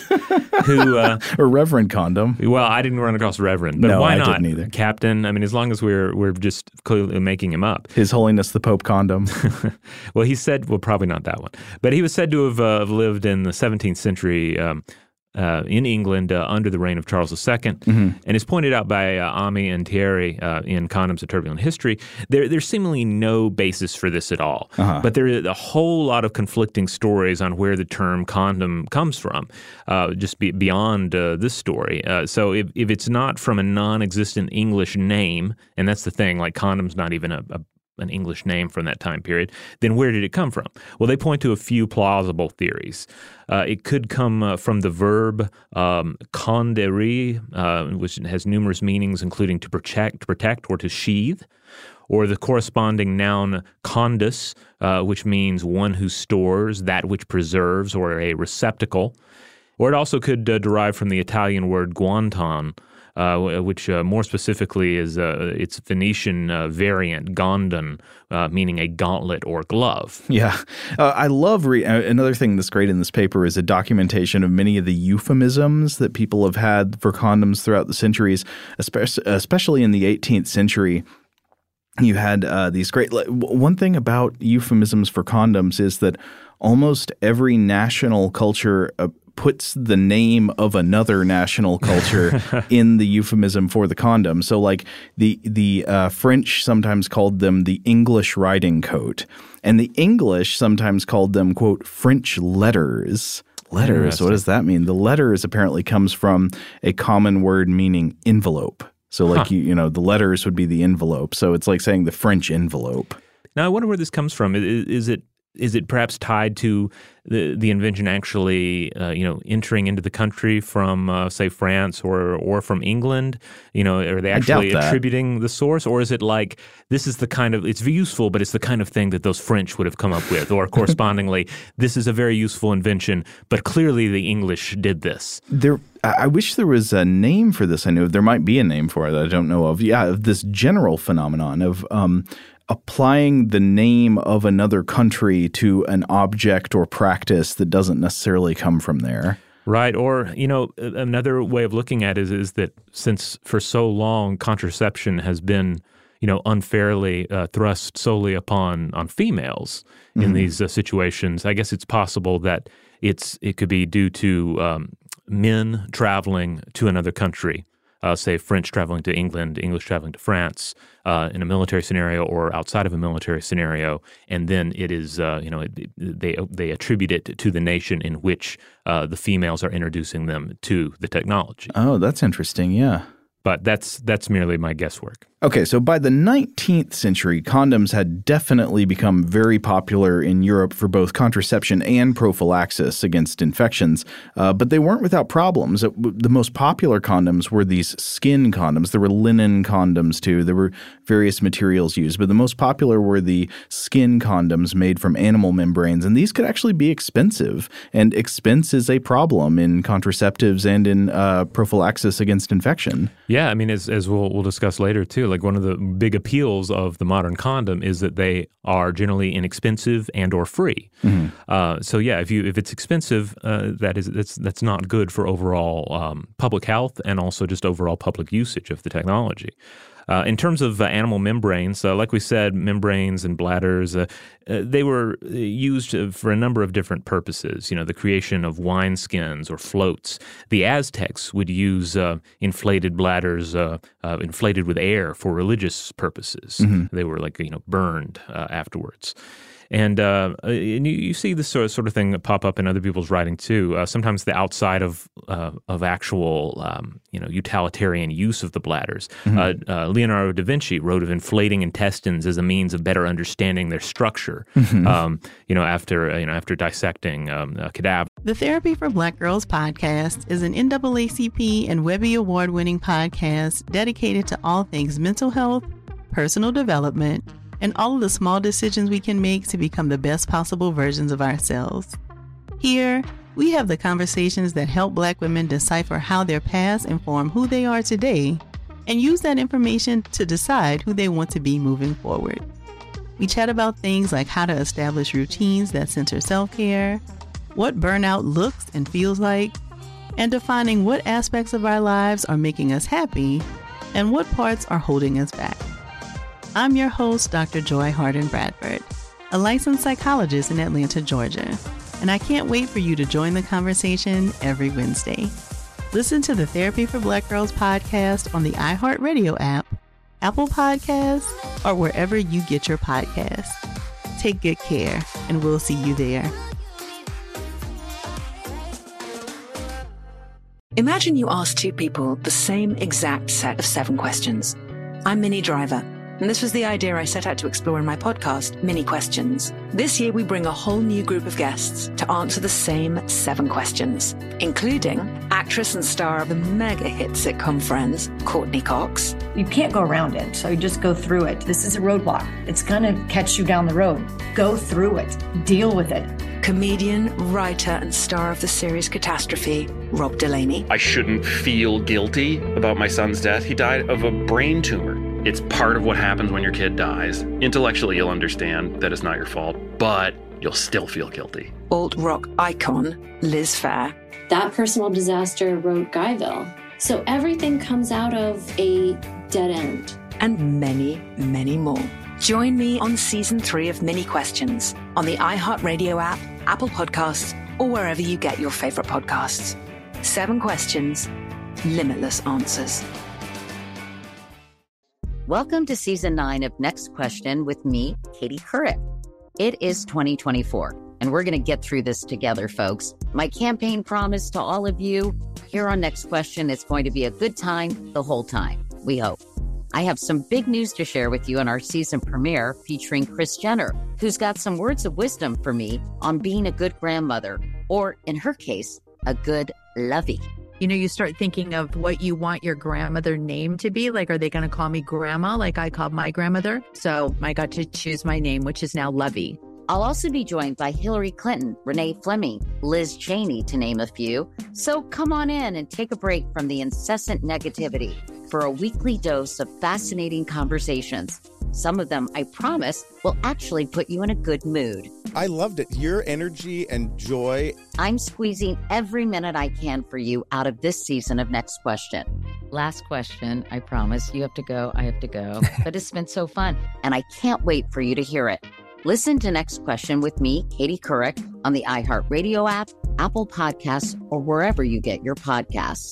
who uh, Or Reverend Condom. Well, I didn't run across Reverend, but no, why I not? didn't either. Captain, I mean, as long as we're we're just clearly making him up. His Holiness the Pope Condom. Well, he said, well, probably not that one. But he was said to have uh, lived in the seventeenth century um, uh, in England uh, under the reign of Charles the Second, mm-hmm. and is pointed out by uh, Ami and Thierry uh, in Condoms: A Turbulent History. There, there's seemingly no basis for this at all, uh-huh. but there are a whole lot of conflicting stories on where the term condom comes from, uh, just be, beyond uh, this story. Uh, so if, if it's not from a non-existent English name, and that's the thing, like condom's not even a, a an English name from that time period, then where did it come from? Well, they point to a few plausible theories. Uh, it could come uh, from the verb um, condere, uh, which has numerous meanings, including to protect, to protect or to sheathe, or the corresponding noun condus, uh, which means one who stores, that which preserves, or a receptacle. Or it also could uh, derive from the Italian word guanton, Uh, which uh, more specifically is uh, its Phoenician uh, variant, gondon, uh, meaning a gauntlet or glove. Yeah. Uh, I love re- – another thing that's great in this paper is a documentation of many of the euphemisms that people have had for condoms throughout the centuries, especially, especially in the eighteenth century. You had uh, these great – one thing about euphemisms for condoms is that almost every national culture uh, puts the name of another national culture in the euphemism for the condom. So like the the uh, French sometimes called them the English riding coat, and the English sometimes called them, quote, French letters. Letters, what does that mean? The letters apparently comes from a common word meaning envelope. So like, huh. you, you know, the letters would be the envelope. So it's like saying the French envelope. Now, I wonder where this comes from. Is, is it is it perhaps tied to the the invention actually, uh, you know, entering into the country from, uh, say, France or or from England? You know, are they actually attributing the source, or is it like this is the kind of it's useful, but it's the kind of thing that those French would have come up with, or correspondingly, this is a very useful invention, but clearly the English did this. There, I wish there was a name for this. I know there might be a name for it that I don't know of. Yeah, of this general phenomenon of um, applying the name of another country to an object or practice that doesn't necessarily come from there. Right. Or, you know, another way of looking at it is, is that since for so long contraception has been, you know, unfairly uh, thrust solely upon on females in mm-hmm. these uh, situations, I guess it's possible that it's it could be due to um, men traveling to another country. Uh, say French traveling to England, English traveling to France uh, in a military scenario or outside of a military scenario, and then it is, uh, you know, it, they they attribute it to the nation in which uh, the females are introducing them to the technology. Oh, that's interesting, yeah. But that's that's merely my guesswork. Okay, so by the nineteenth century, condoms had definitely become very popular in Europe for both contraception and prophylaxis against infections, uh, but they weren't without problems. The most popular condoms were these skin condoms. There were linen condoms too. There were various materials used, but the most popular were the skin condoms made from animal membranes, and these could actually be expensive, and expense is a problem in contraceptives and in uh, prophylaxis against infection. Yeah, I mean, as, as we'll, we'll discuss later too, like one of the big appeals of the modern condom is that they are generally inexpensive and or free. Mm-hmm. Uh, so yeah, if you if it's expensive, uh, that is that's that's not good for overall um, public health and also just overall public usage of the technology. Uh, in terms of uh, animal membranes, uh, like we said, membranes and bladders, uh, uh, they were used for a number of different purposes. You know, the creation of wineskins or floats. The Aztecs would use uh, inflated bladders, uh, uh, inflated with air for religious purposes. Mm-hmm. They were like, you know, burned uh, afterwards. And, uh, and you, you see this sort of, sort of thing pop up in other people's writing too. Uh, sometimes the outside of uh, of actual um, you know utilitarian use of the bladders. Mm-hmm. Uh, uh, Leonardo da Vinci wrote of inflating intestines as a means of better understanding their structure. Mm-hmm. Um, you know after you know after dissecting um, a cadaver. The Therapy for Black Girls podcast is an N double A C P and Webby Award-winning podcast dedicated to all things mental health, personal development, and all of the small decisions we can make to become the best possible versions of ourselves. Here, we have the conversations that help Black women decipher how their past inform who they are today and use that information to decide who they want to be moving forward. We chat about things like how to establish routines that center self-care, what burnout looks and feels like, and defining what aspects of our lives are making us happy and what parts are holding us back. I'm your host, Doctor Joy Harden Bradford, a licensed psychologist in Atlanta, Georgia. And I can't wait for you to join the conversation every Wednesday. Listen to the Therapy for Black Girls podcast on the iHeartRadio app, Apple Podcasts, or wherever you get your podcasts. Take good care, and we'll see you there. Imagine you ask two people the same exact set of seven questions. I'm Minnie Driver, and this was the idea I set out to explore in my podcast, Mini Questions. This year, we bring a whole new group of guests to answer the same seven questions, including actress and star of the mega hit sitcom Friends, Courtney Cox. You can't go around it, so you just go through it. This is a roadblock. It's going to catch you down the road. Go through it. Deal with it. Comedian, writer, and star of the series Catastrophe, Rob Delaney. I shouldn't feel guilty about my son's death. He died of a brain tumor. It's part of what happens when your kid dies. Intellectually, you'll understand that it's not your fault, but you'll still feel guilty. Alt-rock icon, Liz Phair. That personal disaster wrote Guyville. So everything comes out of a dead end. And many, many more. Join me on season three of Mini Questions on the iHeartRadio app, Apple Podcasts, or wherever you get your favorite podcasts. Seven questions, limitless answers. Welcome to season nine of Next Question with me, Katie Couric. It is twenty twenty-four, and we're going to get through this together, folks. My campaign promise to all of you here on Next Question, it's going to be a good time the whole time, we hope. I have some big news to share with you in our season premiere featuring Kris Jenner, who's got some words of wisdom for me on being a good grandmother, or in her case, a good lovey. You know, you start thinking of what you want your grandmother name to be. Like, are they going to call me grandma like I called my grandmother? So I got to choose my name, which is now Lovey. I'll also be joined by Hillary Clinton, Renee Fleming, Liz Cheney, to name a few. So come on in and take a break from the incessant negativity for a weekly dose of fascinating conversations. Some of them, I promise, will actually put you in a good mood. I loved it. Your energy and joy. I'm squeezing every minute I can for you out of this season of Next Question. Last question, I promise. You have to go, I have to go. But it's been so fun, and I can't wait for you to hear it. Listen to Next Question with me, Katie Couric, on the iHeartRadio app, Apple Podcasts, or wherever you get your podcasts.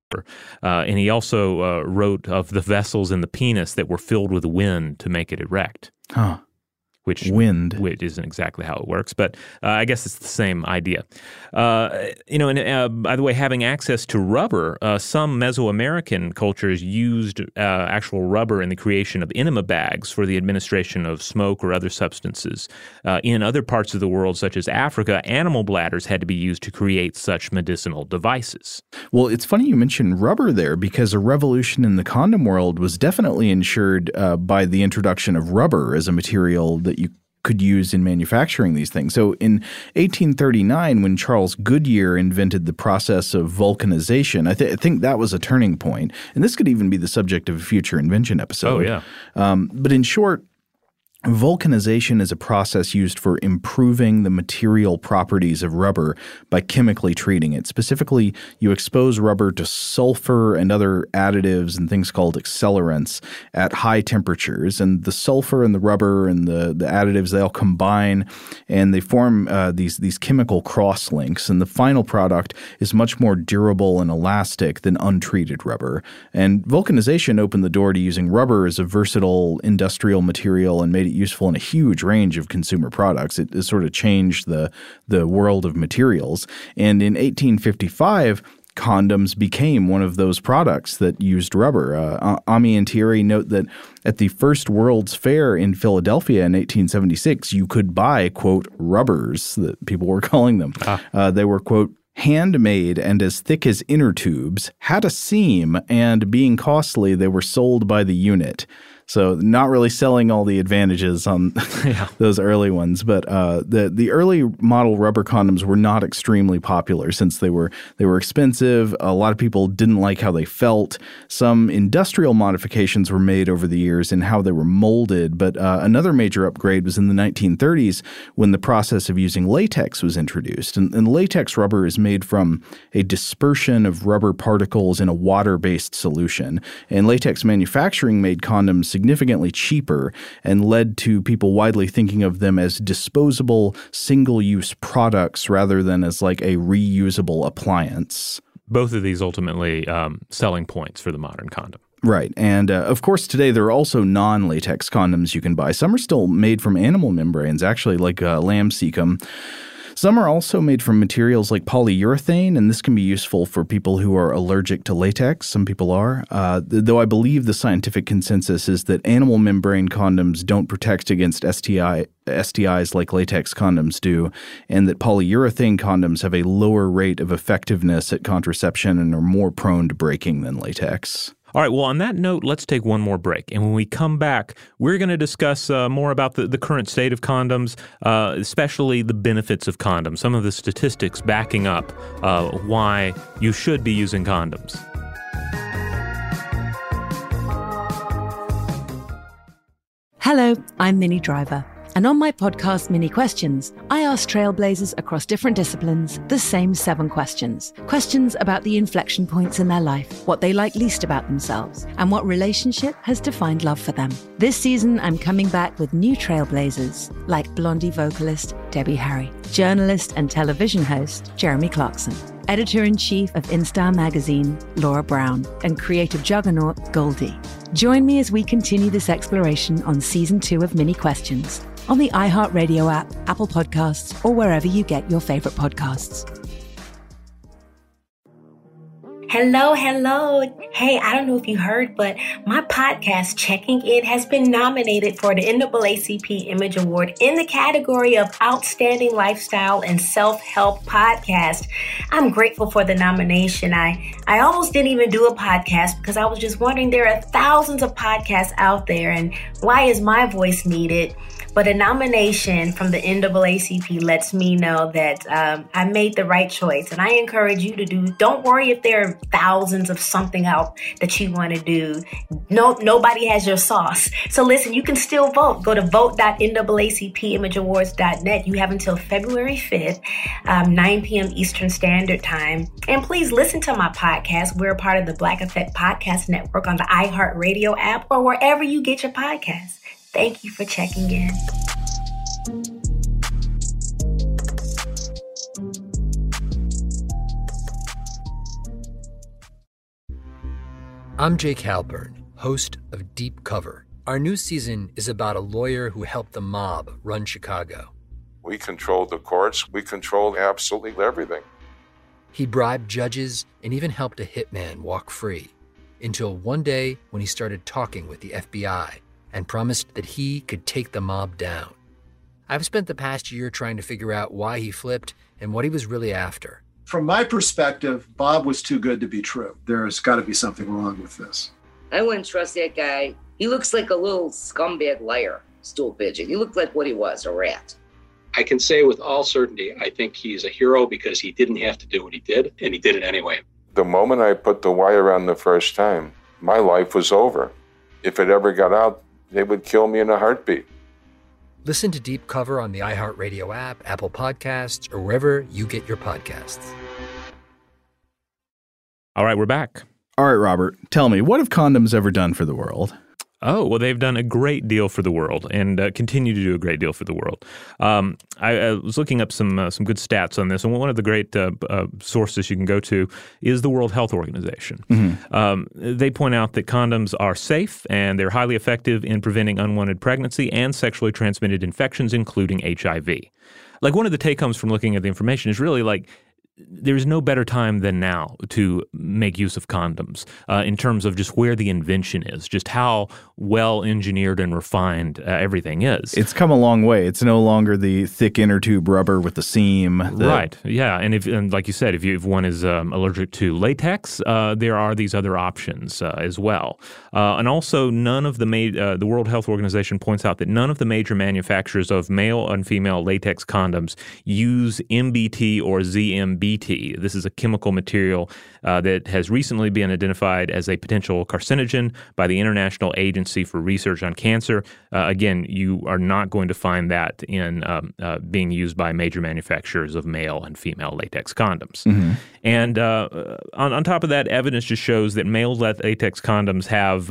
Uh, and he also uh, wrote of the vessels in the penis that were filled with wind to make it erect. Huh. Which wind, which isn't exactly how it works, but uh, I guess it's the same idea. Uh, you know, and uh, by the way, having access to rubber, uh, some Mesoamerican cultures used uh, actual rubber in the creation of enema bags for the administration of smoke or other substances. Uh, in other parts of the world, such as Africa, animal bladders had to be used to create such medicinal devices. Well, it's funny you mentioned rubber there, because a revolution in the condom world was definitely ensured uh, by the introduction of rubber as a material that you could use in manufacturing these things. So in eighteen thirty-nine, when Charles Goodyear invented the process of vulcanization, I, th- I think that was a turning point. And this could even be the subject of a future invention episode. Oh, yeah. Um, but in short, vulcanization is a process used for improving the material properties of rubber by chemically treating it. Specifically, you expose rubber to sulfur and other additives and things called accelerants at high temperatures. And the sulfur and the rubber and the, the additives, they all combine and they form uh, these, these chemical cross-links. And the final product is much more durable and elastic than untreated rubber. And vulcanization opened the door to using rubber as a versatile industrial material and made it useful in a huge range of consumer products. It, it sort of changed the the world of materials. And in eighteen fifty-five, condoms became one of those products that used rubber. Uh, Ami and Thierry note that at the first World's Fair in Philadelphia in eighteen seventy-six, you could buy, quote, rubbers, that people were calling them. Ah. Uh, they were, quote, handmade and as thick as inner tubes, had a seam, and being costly, they were sold by the unit. So not really selling all the advantages on yeah. those early ones, but uh, the the early model rubber condoms were not extremely popular since they were they were expensive. A lot of people didn't like how they felt. Some industrial modifications were made over the years in how they were molded, but uh, another major upgrade was in the nineteen thirties when the process of using latex was introduced. And, and latex rubber is made from a dispersion of rubber particles in a water-based solution. And latex manufacturing made condoms significantly cheaper and led to people widely thinking of them as disposable, single-use products rather than as like a reusable appliance. Both of these ultimately um, selling points for the modern condom. Right. And, uh, of course, today there are also non-latex condoms you can buy. Some are still made from animal membranes, actually, like uh, lamb cecum. Some are also made from materials like polyurethane, and this can be useful for people who are allergic to latex. Some people are. Uh, though I believe the scientific consensus is that animal membrane condoms don't protect against S T I, S T Is like latex condoms do, and that polyurethane condoms have a lower rate of effectiveness at contraception and are more prone to breaking than latex. All right, well, on that note, let's take one more break. And when we come back, we're going to discuss uh, more about the, the current state of condoms, uh, especially the benefits of condoms, some of the statistics backing up uh, why you should be using condoms. Hello, I'm Minnie Driver. And on my podcast, Mini Questions, I ask trailblazers across different disciplines the same seven questions. Questions about the inflection points in their life, what they like least about themselves, and what relationship has defined love for them. This season, I'm coming back with new trailblazers, like Blondie vocalist Debbie Harry, journalist and television host Jeremy Clarkson, editor-in-chief of InStyle magazine Laura Brown, and creative juggernaut Goldie. Join me as we continue this exploration on season two of Mini Questions on the iHeartRadio app, Apple Podcasts, or wherever you get your favorite podcasts. Hello, hello. Hey, I don't know if you heard, but my podcast, Checking In, has been nominated for the N double A C P Image Award in the category of Outstanding Lifestyle and Self-Help Podcast. I'm grateful for the nomination. I, I almost didn't even do a podcast because I was just wondering, there are thousands of podcasts out there, and why is my voice needed? But a nomination from the N double A C P lets me know that um, I made the right choice. And I encourage you to do, don't worry if there are thousands of something out that you want to do. No, nobody has your sauce. So listen, you can still vote. Go to vote dot N double A C P image awards dot net. You have until February fifth, um, nine p.m. Eastern Standard Time. And please listen to my podcast. We're a part of the Black Effect Podcast Network on the iHeartRadio app or wherever you get your podcasts. Thank you for checking in. I'm Jake Halpern, host of Deep Cover. Our new season is about a lawyer who helped the mob run Chicago. We controlled the courts. We controlled absolutely everything. He bribed judges and even helped a hitman walk free, until one day when he started talking with the F B I and promised that he could take the mob down. I've spent the past year trying to figure out why he flipped and what he was really after. From my perspective, Bob was too good to be true. There's got to be something wrong with this. I wouldn't trust that guy. He looks like a little scumbag liar, stool pigeon. He looked like what he was, a rat. I can say with all certainty, I think he's a hero because he didn't have to do what he did, and he did it anyway. The moment I put the wire on the first time, my life was over. If it ever got out, they would kill me in a heartbeat. Listen to Deep Cover on the iHeartRadio app, Apple Podcasts, or wherever you get your podcasts. All right, we're back. All right, Robert, tell me, what have condoms ever done for the world? Oh, well, they've done a great deal for the world and uh, continue to do a great deal for the world. Um, I, I was looking up some uh, some good stats on this, and one of the great uh, uh, sources you can go to is the World Health Organization. Mm-hmm. Um, they point out that condoms are safe and they're highly effective in preventing unwanted pregnancy and sexually transmitted infections, including H I V. Like, one of the take-homes from looking at the information is really like, there's no better time than now to make use of condoms uh, in terms of just where the invention is, just how well engineered and refined uh, everything is. It's come a long way. It's no longer the thick inner tube rubber with the seam. The... Right. Yeah. And if, and like you said, if, you, if one is um, allergic to latex, uh, there are these other options uh, as well. Uh, and also, none of the ma- uh, the World Health Organization points out that none of the major manufacturers of male and female latex condoms use M B T or Z M B T. This is a chemical material uh, that has recently been identified as a potential carcinogen by the International Agency for Research on Cancer. Uh, again, you are not going to find that in um, uh, being used by major manufacturers of male and female latex condoms. Mm-hmm. And uh, on, on top of that, evidence just shows that male latex condoms have uh,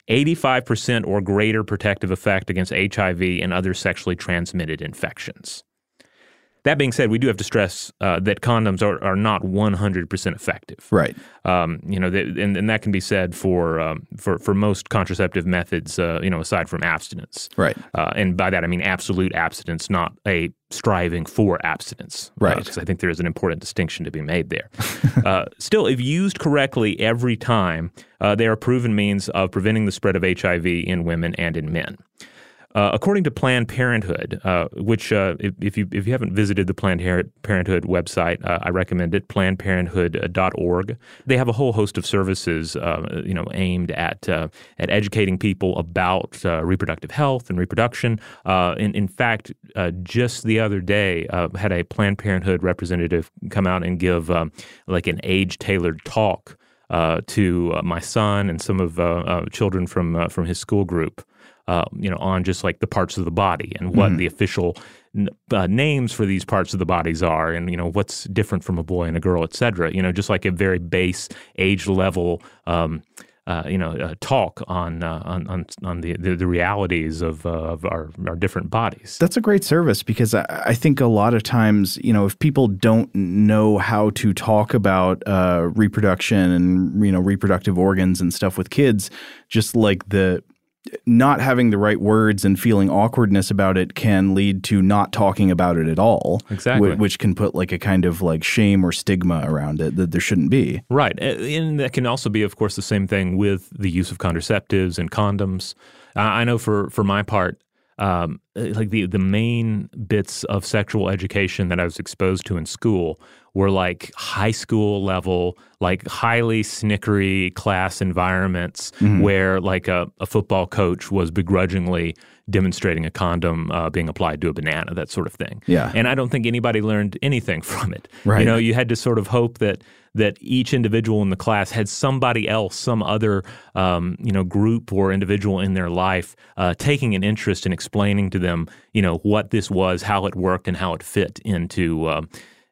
eighty-five percent or greater protective effect against H I V and other sexually transmitted infections. That being said, we do have to stress uh, that condoms are, are not one hundred percent effective. Right. Um, you know, they, and, and that can be said for um, for for most contraceptive methods. Uh, you know, aside from abstinence. Right. Uh, and by that I mean absolute abstinence, not a striving for abstinence. Right. Because uh, I think there is an important distinction to be made there. uh, still, if used correctly every time, uh, they are a proven means of preventing the spread of H I V in women and in men. Uh, according to Planned Parenthood, uh, which uh, if, if you if you haven't visited the Planned Parenthood website, uh, I recommend it, planned parenthood dot org. They have a whole host of services, uh, you know, aimed at uh, at educating people about uh, reproductive health and reproduction. Uh, in, in fact, uh, just the other day, uh, had a Planned Parenthood representative come out and give um, like an age-tailored talk uh, to uh, my son and some of uh, uh, children from uh, from his school group. Uh, you know, on just like the parts of the body and what mm-hmm. the official uh, names for these parts of the bodies are, and you know what's different from a boy and a girl, et cetera. You know, just like a very base age level, um, uh, you know, uh, talk on uh, on on on the the, the realities of, uh, of our our different bodies. That's a great service because I, I think a lot of times, you know, if people don't know how to talk about uh, reproduction and you know reproductive organs and stuff with kids, just like the not having the right words and feeling awkwardness about it can lead to not talking about it at all. Exactly. Wh- which can put like a kind of like shame or stigma around it that there shouldn't be. Right. And that can also be, of course, the same thing with the use of contraceptives and condoms. Uh, I know for, for my part, um, like the, the main bits of sexual education that I was exposed to in school were like high school level, like highly snickery class environments mm-hmm. where like a, a football coach was begrudgingly demonstrating a condom uh, being applied to a banana, that sort of thing. Yeah. And I don't think anybody learned anything from it. Right. You know, you had to sort of hope that that each individual in the class had somebody else, some other um, you know group or individual in their life uh, taking an interest in explaining to them, you know, what this was, how it worked, and how it fit into uh,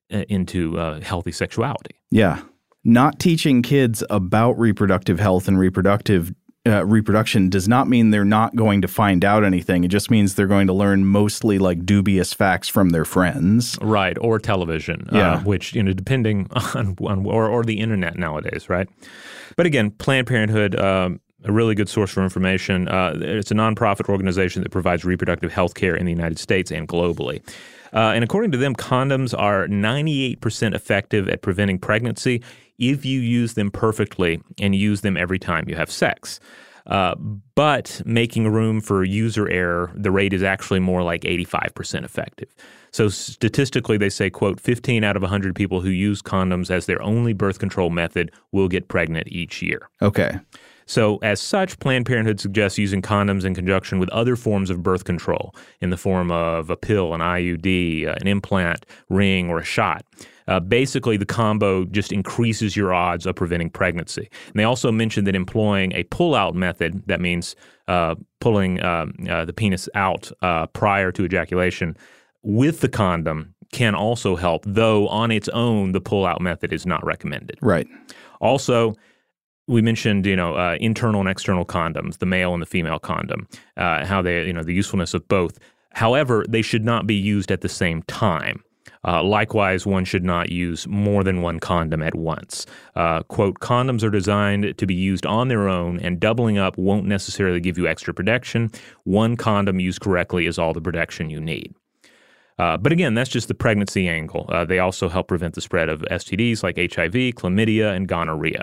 into uh, healthy sexuality. Yeah. Not teaching kids about reproductive health and reproductive uh, reproduction does not mean they're not going to find out anything. It just means they're going to learn mostly like dubious facts from their friends. Right. Or television, yeah. uh, which, you know, depending on, on or, or the internet nowadays, right? But again, Planned Parenthood, um, a really good source for information. Uh, it's a nonprofit organization that provides reproductive health care in the United States and globally. Uh, and according to them, condoms are ninety-eight percent effective at preventing pregnancy if you use them perfectly and use them every time you have sex. Uh, but making room for user error, the rate is actually more like eighty-five percent effective. So statistically, they say, quote, fifteen out of one hundred people who use condoms as their only birth control method will get pregnant each year. Okay. So as such, Planned Parenthood suggests using condoms in conjunction with other forms of birth control in the form of a pill, an I U D, an implant, ring, or a shot. Uh, basically, the combo just increases your odds of preventing pregnancy. And they also mentioned that employing a pull-out method, that means uh, pulling uh, uh, the penis out uh, prior to ejaculation with the condom can also help, though on its own, the pull-out method is not recommended. Right. Also, we mentioned, you know, uh, internal and external condoms, the male and the female condom, uh, how they, you know, the usefulness of both. However, they should not be used at the same time. Uh, likewise, one should not use more than one condom at once. Uh, quote, condoms are designed to be used on their own, and doubling up won't necessarily give you extra protection. One condom used correctly is all the protection you need. Uh, but again, that's just the pregnancy angle. Uh, they also help prevent the spread of S T Ds like H I V, chlamydia, and gonorrhea.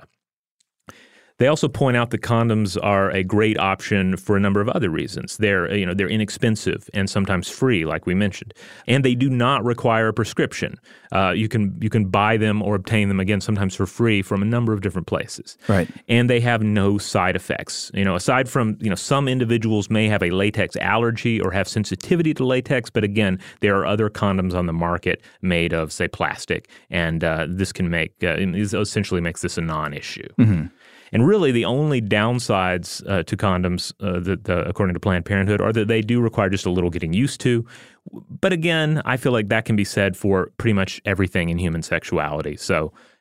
They also point out that condoms are a great option for a number of other reasons. They're, you know, they're inexpensive and sometimes free, like we mentioned, and they do not require a prescription. Uh, you can you can buy them or obtain them, again, sometimes for free from a number of different places. Right. And they have no side effects. You know, aside from, you know, some individuals may have a latex allergy or have sensitivity to latex, but again, there are other condoms on the market made of, say, plastic, and uh, this can make uh, essentially makes this a non-issue. Mm-hmm. And really, the only downsides uh, to condoms, uh, that, uh, according to Planned Parenthood, are that they do require just a little getting used to. But again, I feel like that can be said for pretty much everything in human sexuality. So,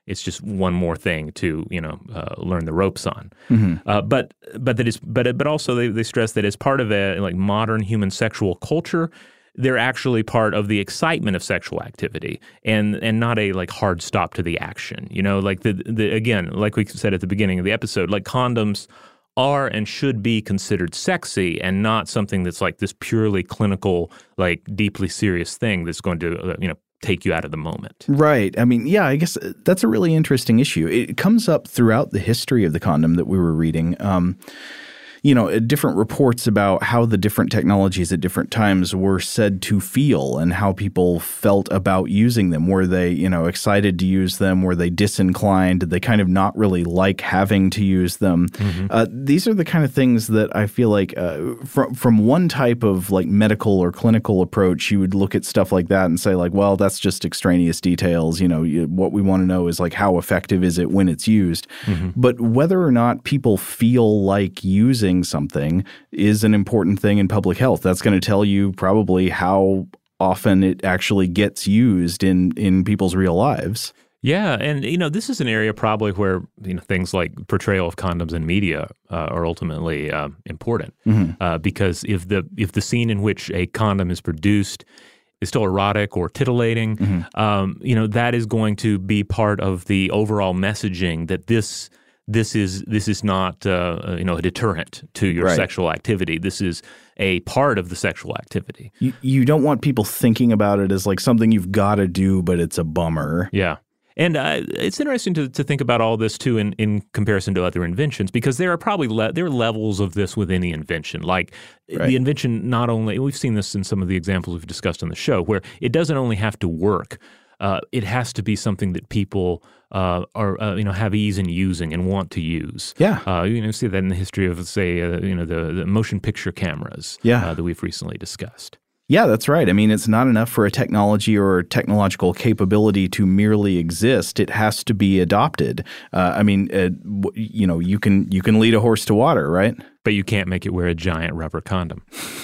It's just one more thing to, you know, uh, learn the ropes on. Mm-hmm. Uh, but but that is but but also they, they stress that as part of a like modern human sexual culture, they're actually part of the excitement of sexual activity and and not a like hard stop to the action. You know, like the the again, like we said at the beginning of the episode, like condoms are and should be considered sexy and not something that's like this purely clinical, like deeply serious thing that's going to, uh, you know, take you out of the moment. Right. I mean, yeah, I guess that's a really interesting issue. It comes up throughout the history of the condom that we were reading. Um, you know, different reports about how the different technologies at different times were said to feel and how people felt about using them. Were they, you know, excited to use them? Were they disinclined? Did they kind of not really like having to use them? Mm-hmm. Uh, these are the kind of things that I feel like uh, from from one type of like medical or clinical approach, you would look at stuff like that and say like, well, that's just extraneous details. You know, you, what we want to know is like how effective is it when it's used? Mm-hmm. But whether or not people feel like using something is an important thing in public health. That's going to tell you probably how often it actually gets used in in people's real lives. Yeah, and you know, this is an area probably where you know things like portrayal of condoms in media uh, are ultimately uh, important mm-hmm. uh, because if the if the scene in which a condom is produced is still erotic or titillating, mm-hmm. um, you know, that is going to be part of the overall messaging that this. This is this is not uh, you know a deterrent to your right. sexual activity. This is a part of the sexual activity. You, you don't want people thinking about it as like something you've got to do, but it's a bummer. Yeah. And uh, it's interesting to, to think about all this, too, in, in comparison to other inventions, because there are probably le- there are levels of this within the invention. Like right. the invention not only – we've seen this in some of the examples we've discussed on the show where it doesn't only have to work. Uh, it has to be something that people uh, are, uh, you know, have ease in using and want to use. Yeah, uh, you know, see that in the history of, say, uh, you know, the, the motion picture cameras. Yeah. Uh, that we've recently discussed. Yeah, that's right. I mean, it's not enough for a technology or a technological capability to merely exist. It has to be adopted. Uh, I mean, uh, you know, you can you can lead a horse to water, right? But you can't make it wear a giant rubber condom.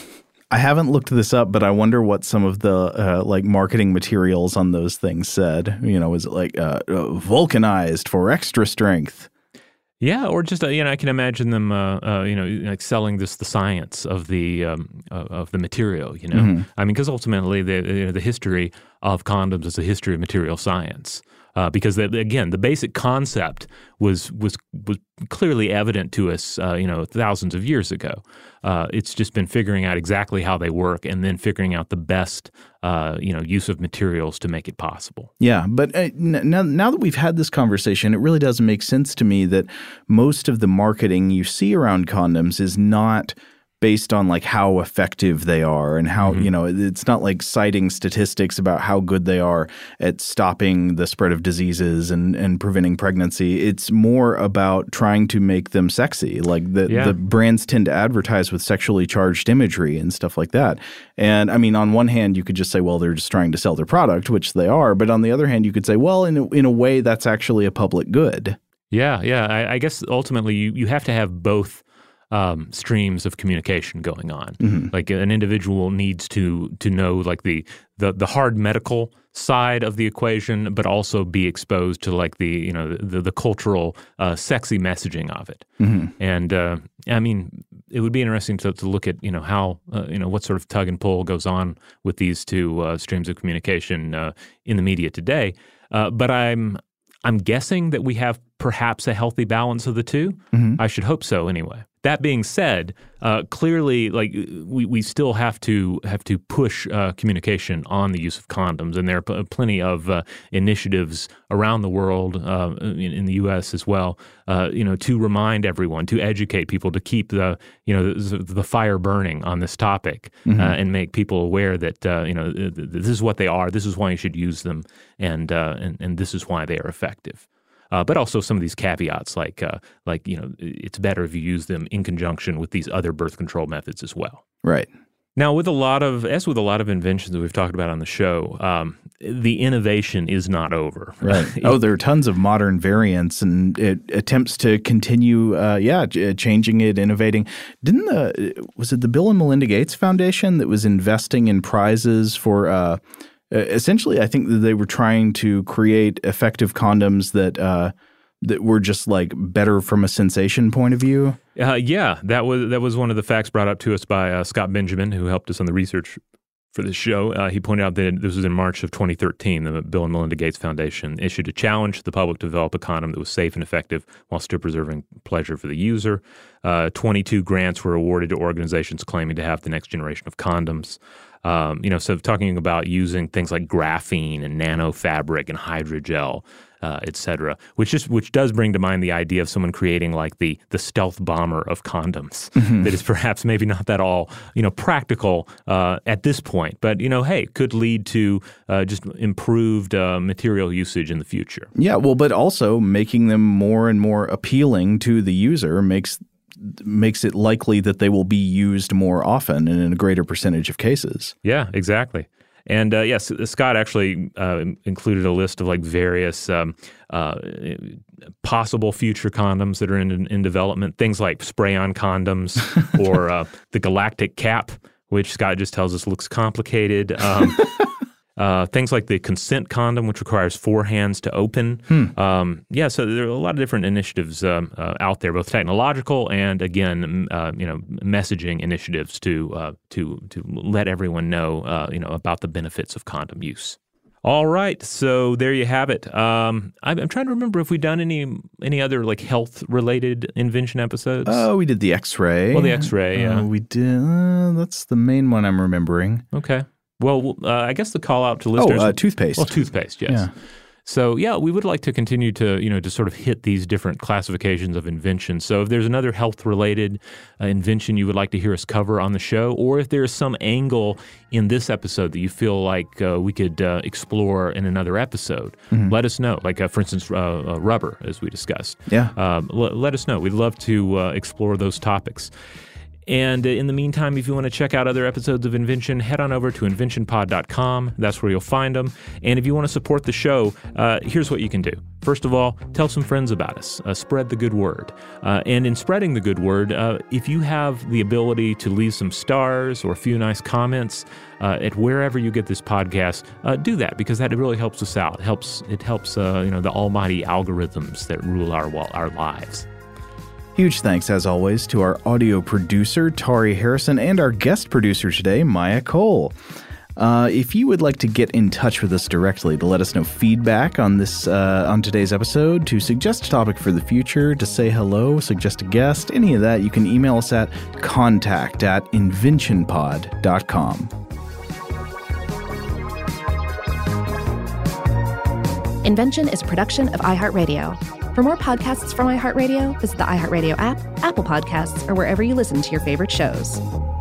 I haven't looked this up, but I wonder what some of the uh, like marketing materials on those things said. You know, is it like uh, uh, vulcanized for extra strength? Yeah, or just uh, you know, I can imagine them, uh, uh, you know, like selling this the science of the um, uh, of the material. You know, mm-hmm. I mean, because ultimately the you know, the history of condoms is a history of material science. Uh, because the, again, the basic concept was was was clearly evident to us, uh, you know, thousands of years ago. Uh, it's just been figuring out exactly how they work, and then figuring out the best, uh, you know, use of materials to make it possible. Yeah, but uh, now now that we've had this conversation, it really does make sense to me that most of the marketing you see around condoms is not based on like how effective they are and how, mm-hmm. you know, it's not like citing statistics about how good they are at stopping the spread of diseases and, and preventing pregnancy. It's more about trying to make them sexy. Like the, yeah. the brands tend to advertise with sexually charged imagery and stuff like that. And I mean, on one hand, you could just say, well, they're just trying to sell their product, which they are. But on the other hand, you could say, well, in a, in a way, that's actually a public good. Yeah, yeah. I, I guess ultimately you, you have to have both Um, streams of communication going on. Mm-hmm. Like an individual needs to to know like the, the the hard medical side of the equation, but also be exposed to like the you know the the cultural uh, sexy messaging of it. Mm-hmm. And uh, I mean, it would be interesting to, to look at you know how uh, you know what sort of tug and pull goes on with these two uh, streams of communication uh, in the media today. Uh, but I'm I'm guessing that we have perhaps a healthy balance of the two. Mm-hmm. I should hope so anyway. That being said, uh, clearly, like we, we still have to have to push uh, communication on the use of condoms, and there are p- plenty of uh, initiatives around the world, uh, in, in the U S as well, uh, you know, to remind everyone, to educate people, to keep the you know the, the fire burning on this topic, mm-hmm. uh, and make people aware that uh, you know th- th- this is what they are, this is why you should use them, and uh, and, and this is why they are effective. Uh, but also some of these caveats, like uh, like you know, it's better if you use them in conjunction with these other birth control methods as well. Right. Now, with a lot of as with a lot of inventions that we've talked about on the show, um, the innovation is not over. Right. Oh, there are tons of modern variants and it, attempts to continue. Uh, yeah, j- changing it, innovating. Didn't the was it the Bill and Melinda Gates Foundation that was investing in prizes for Uh, uh, essentially, I think that they were trying to create effective condoms that uh, that were just like better from a sensation point of view. Uh, yeah, that was that was one of the facts brought up to us by uh, Scott Benjamin, who helped us on the research for this show. Uh, he pointed out that this was in March of twenty thirteen. The Bill and Melinda Gates Foundation issued a challenge to the public to develop a condom that was safe and effective while still preserving pleasure for the user. Uh, twenty-two grants were awarded to organizations claiming to have the next generation of condoms. Um, you know, so talking about using things like graphene and nanofabric and hydrogel, uh, et cetera, which just which does bring to mind the idea of someone creating like the the stealth bomber of condoms mm-hmm. that is perhaps maybe not that all you know practical uh, at this point, but you know, hey, could lead to uh, just improved uh, material usage in the future. Yeah, well, but also making them more and more appealing to the user makes. makes it likely that they will be used more often and in a greater percentage of cases. Yeah, exactly. And uh, yes, Scott actually uh, included a list of like various um, uh, possible future condoms that are in, in development. Things like spray-on condoms or uh, the galactic cap, which Scott just tells us looks complicated. Um, Uh, things like the consent condom, which requires four hands to open. Hmm. Um, yeah, so there are a lot of different initiatives um, uh, out there, both technological and, again, uh, you know, messaging initiatives to uh, to to let everyone know, uh, you know, about the benefits of condom use. All right, so there you have it. Um, I'm, I'm trying to remember if we've done any any other like health related invention episodes. Oh, we did the X-ray. Well, the X-ray. Yeah, uh, we did. Uh, that's the main one I'm remembering. Okay. Well, uh, I guess the call out to listeners. Oh, uh, toothpaste. Well, toothpaste, yes. Yeah. So, yeah, we would like to continue to, you know, to sort of hit these different classifications of inventions. So if there's another health-related uh, invention you would like to hear us cover on the show, or if there's some angle in this episode that you feel like uh, we could uh, explore in another episode, mm-hmm. let us know. Like, uh, for instance, uh, uh, rubber, as we discussed. Yeah. Um, l- let us know. We'd love to uh, explore those topics. And in the meantime, if you want to check out other episodes of Invention, head on over to invention pod dot com. That's where you'll find them. And if you want to support the show, uh, here's what you can do. First of all, tell some friends about us. Uh, spread the good word. Uh, and in spreading the good word, uh, if you have the ability to leave some stars or a few nice comments uh, at wherever you get this podcast, uh, do that, because that really helps us out. It helps, it helps uh, you know, the almighty algorithms that rule our our lives. Huge thanks, as always, to our audio producer, Tari Harrison, and our guest producer today, Maya Cole. Uh, if you would like to get in touch with us directly to let us know feedback on this uh, on today's episode, to suggest a topic for the future, to say hello, suggest a guest, any of that, you can email us at contact at invention pod dot com. Invention is a production of iHeartRadio. For more podcasts from iHeartRadio, visit the iHeartRadio app, Apple Podcasts, or wherever you listen to your favorite shows.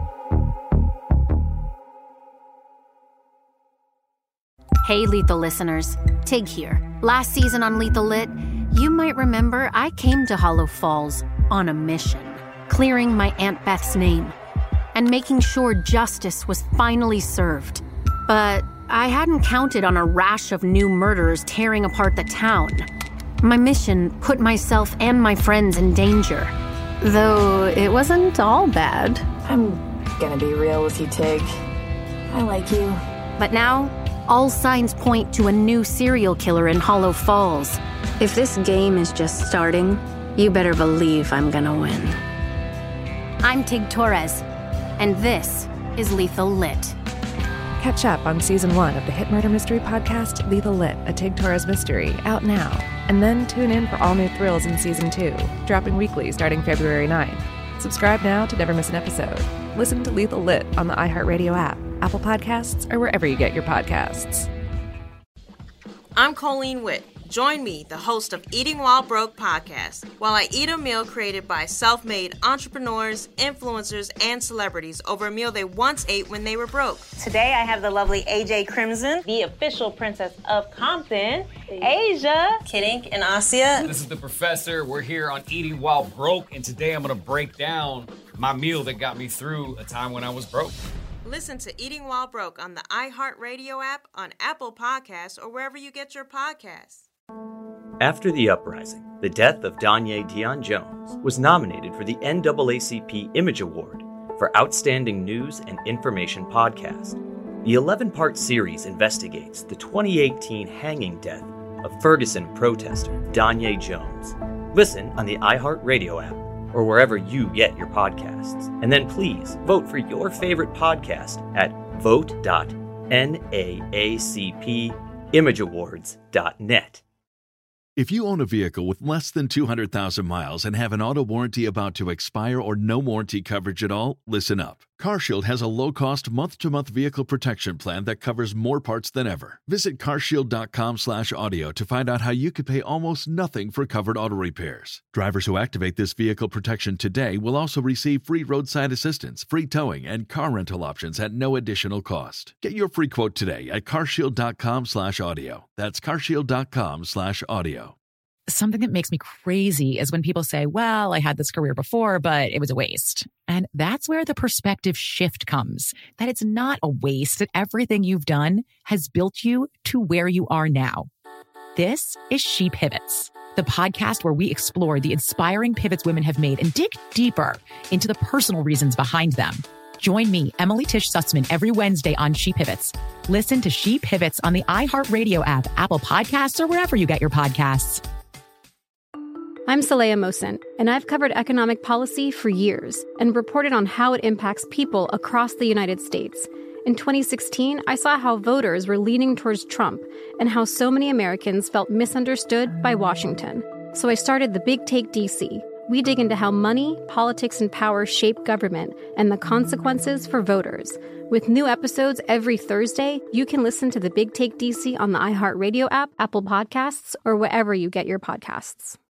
Hey, Lethal listeners. Tig here. Last season on Lethal Lit, you might remember I came to Hollow Falls on a mission, clearing my Aunt Beth's name and making sure justice was finally served. But I hadn't counted on a rash of new murderers tearing apart the town. My mission put myself and my friends in danger, though it wasn't all bad. I'm gonna be real with you, Tig. I like you. But now, all signs point to a new serial killer in Hollow Falls. If this game is just starting, you better believe I'm gonna win. I'm Tig Torres, and this is Lethal Lit. Catch up on season one of the hit murder mystery podcast, Lethal Lit, a Tig Torres mystery, out now. And then tune in for all new thrills in season two, dropping weekly starting February ninth. Subscribe now to never miss an episode. Listen to Lethal Lit on the iHeartRadio app, Apple Podcasts, or wherever you get your podcasts. I'm Colleen Witt. Join me, the host of Eating While Broke podcast, while I eat a meal created by self-made entrepreneurs, influencers, and celebrities over a meal they once ate when they were broke. Today I have the lovely A J Crimson, the official princess of Compton, Asia, Kid Ink, and Asia. This is the Professor. We're here on Eating While Broke, and today I'm going to break down my meal that got me through a time when I was broke. Listen to Eating While Broke on the iHeartRadio app, on Apple Podcasts, or wherever you get your podcasts. After the uprising, the death of Danye Dion Jones was nominated for the N double A C P Image Award for Outstanding News and Information Podcast. The eleven-part series investigates the twenty eighteen hanging death of Ferguson protester Danye Jones. Listen on the iHeartRadio app or wherever you get your podcasts. And then please vote for your favorite podcast at vote dot N A A C P image awards dot net. If you own a vehicle with less than two hundred thousand miles and have an auto warranty about to expire or no warranty coverage at all, listen up. CarShield has a low-cost month-to-month vehicle protection plan that covers more parts than ever. Visit carshield.com slash audio to find out how you could pay almost nothing for covered auto repairs. Drivers who activate this vehicle protection today will also receive free roadside assistance, free towing, and car rental options at no additional cost. Get your free quote today at carshield.com slash audio. That's carshield.com slash audio. Something that makes me crazy is when people say, well, I had this career before, but it was a waste. And that's where the perspective shift comes, that it's not a waste, that everything you've done has built you to where you are now. This is She Pivots, the podcast where we explore the inspiring pivots women have made and dig deeper into the personal reasons behind them. Join me, Emily Tish Sussman, every Wednesday on She Pivots. Listen to She Pivots on the iHeartRadio app, Apple Podcasts, or wherever you get your podcasts. I'm Saleha Mohsin, and I've covered economic policy for years and reported on how it impacts people across the United States. In twenty sixteen, I saw how voters were leaning towards Trump and how so many Americans felt misunderstood by Washington. So I started The Big Take D C. We dig into how money, politics, and power shape government and the consequences for voters. With new episodes every Thursday, you can listen to The Big Take D C on the iHeartRadio app, Apple Podcasts, or wherever you get your podcasts.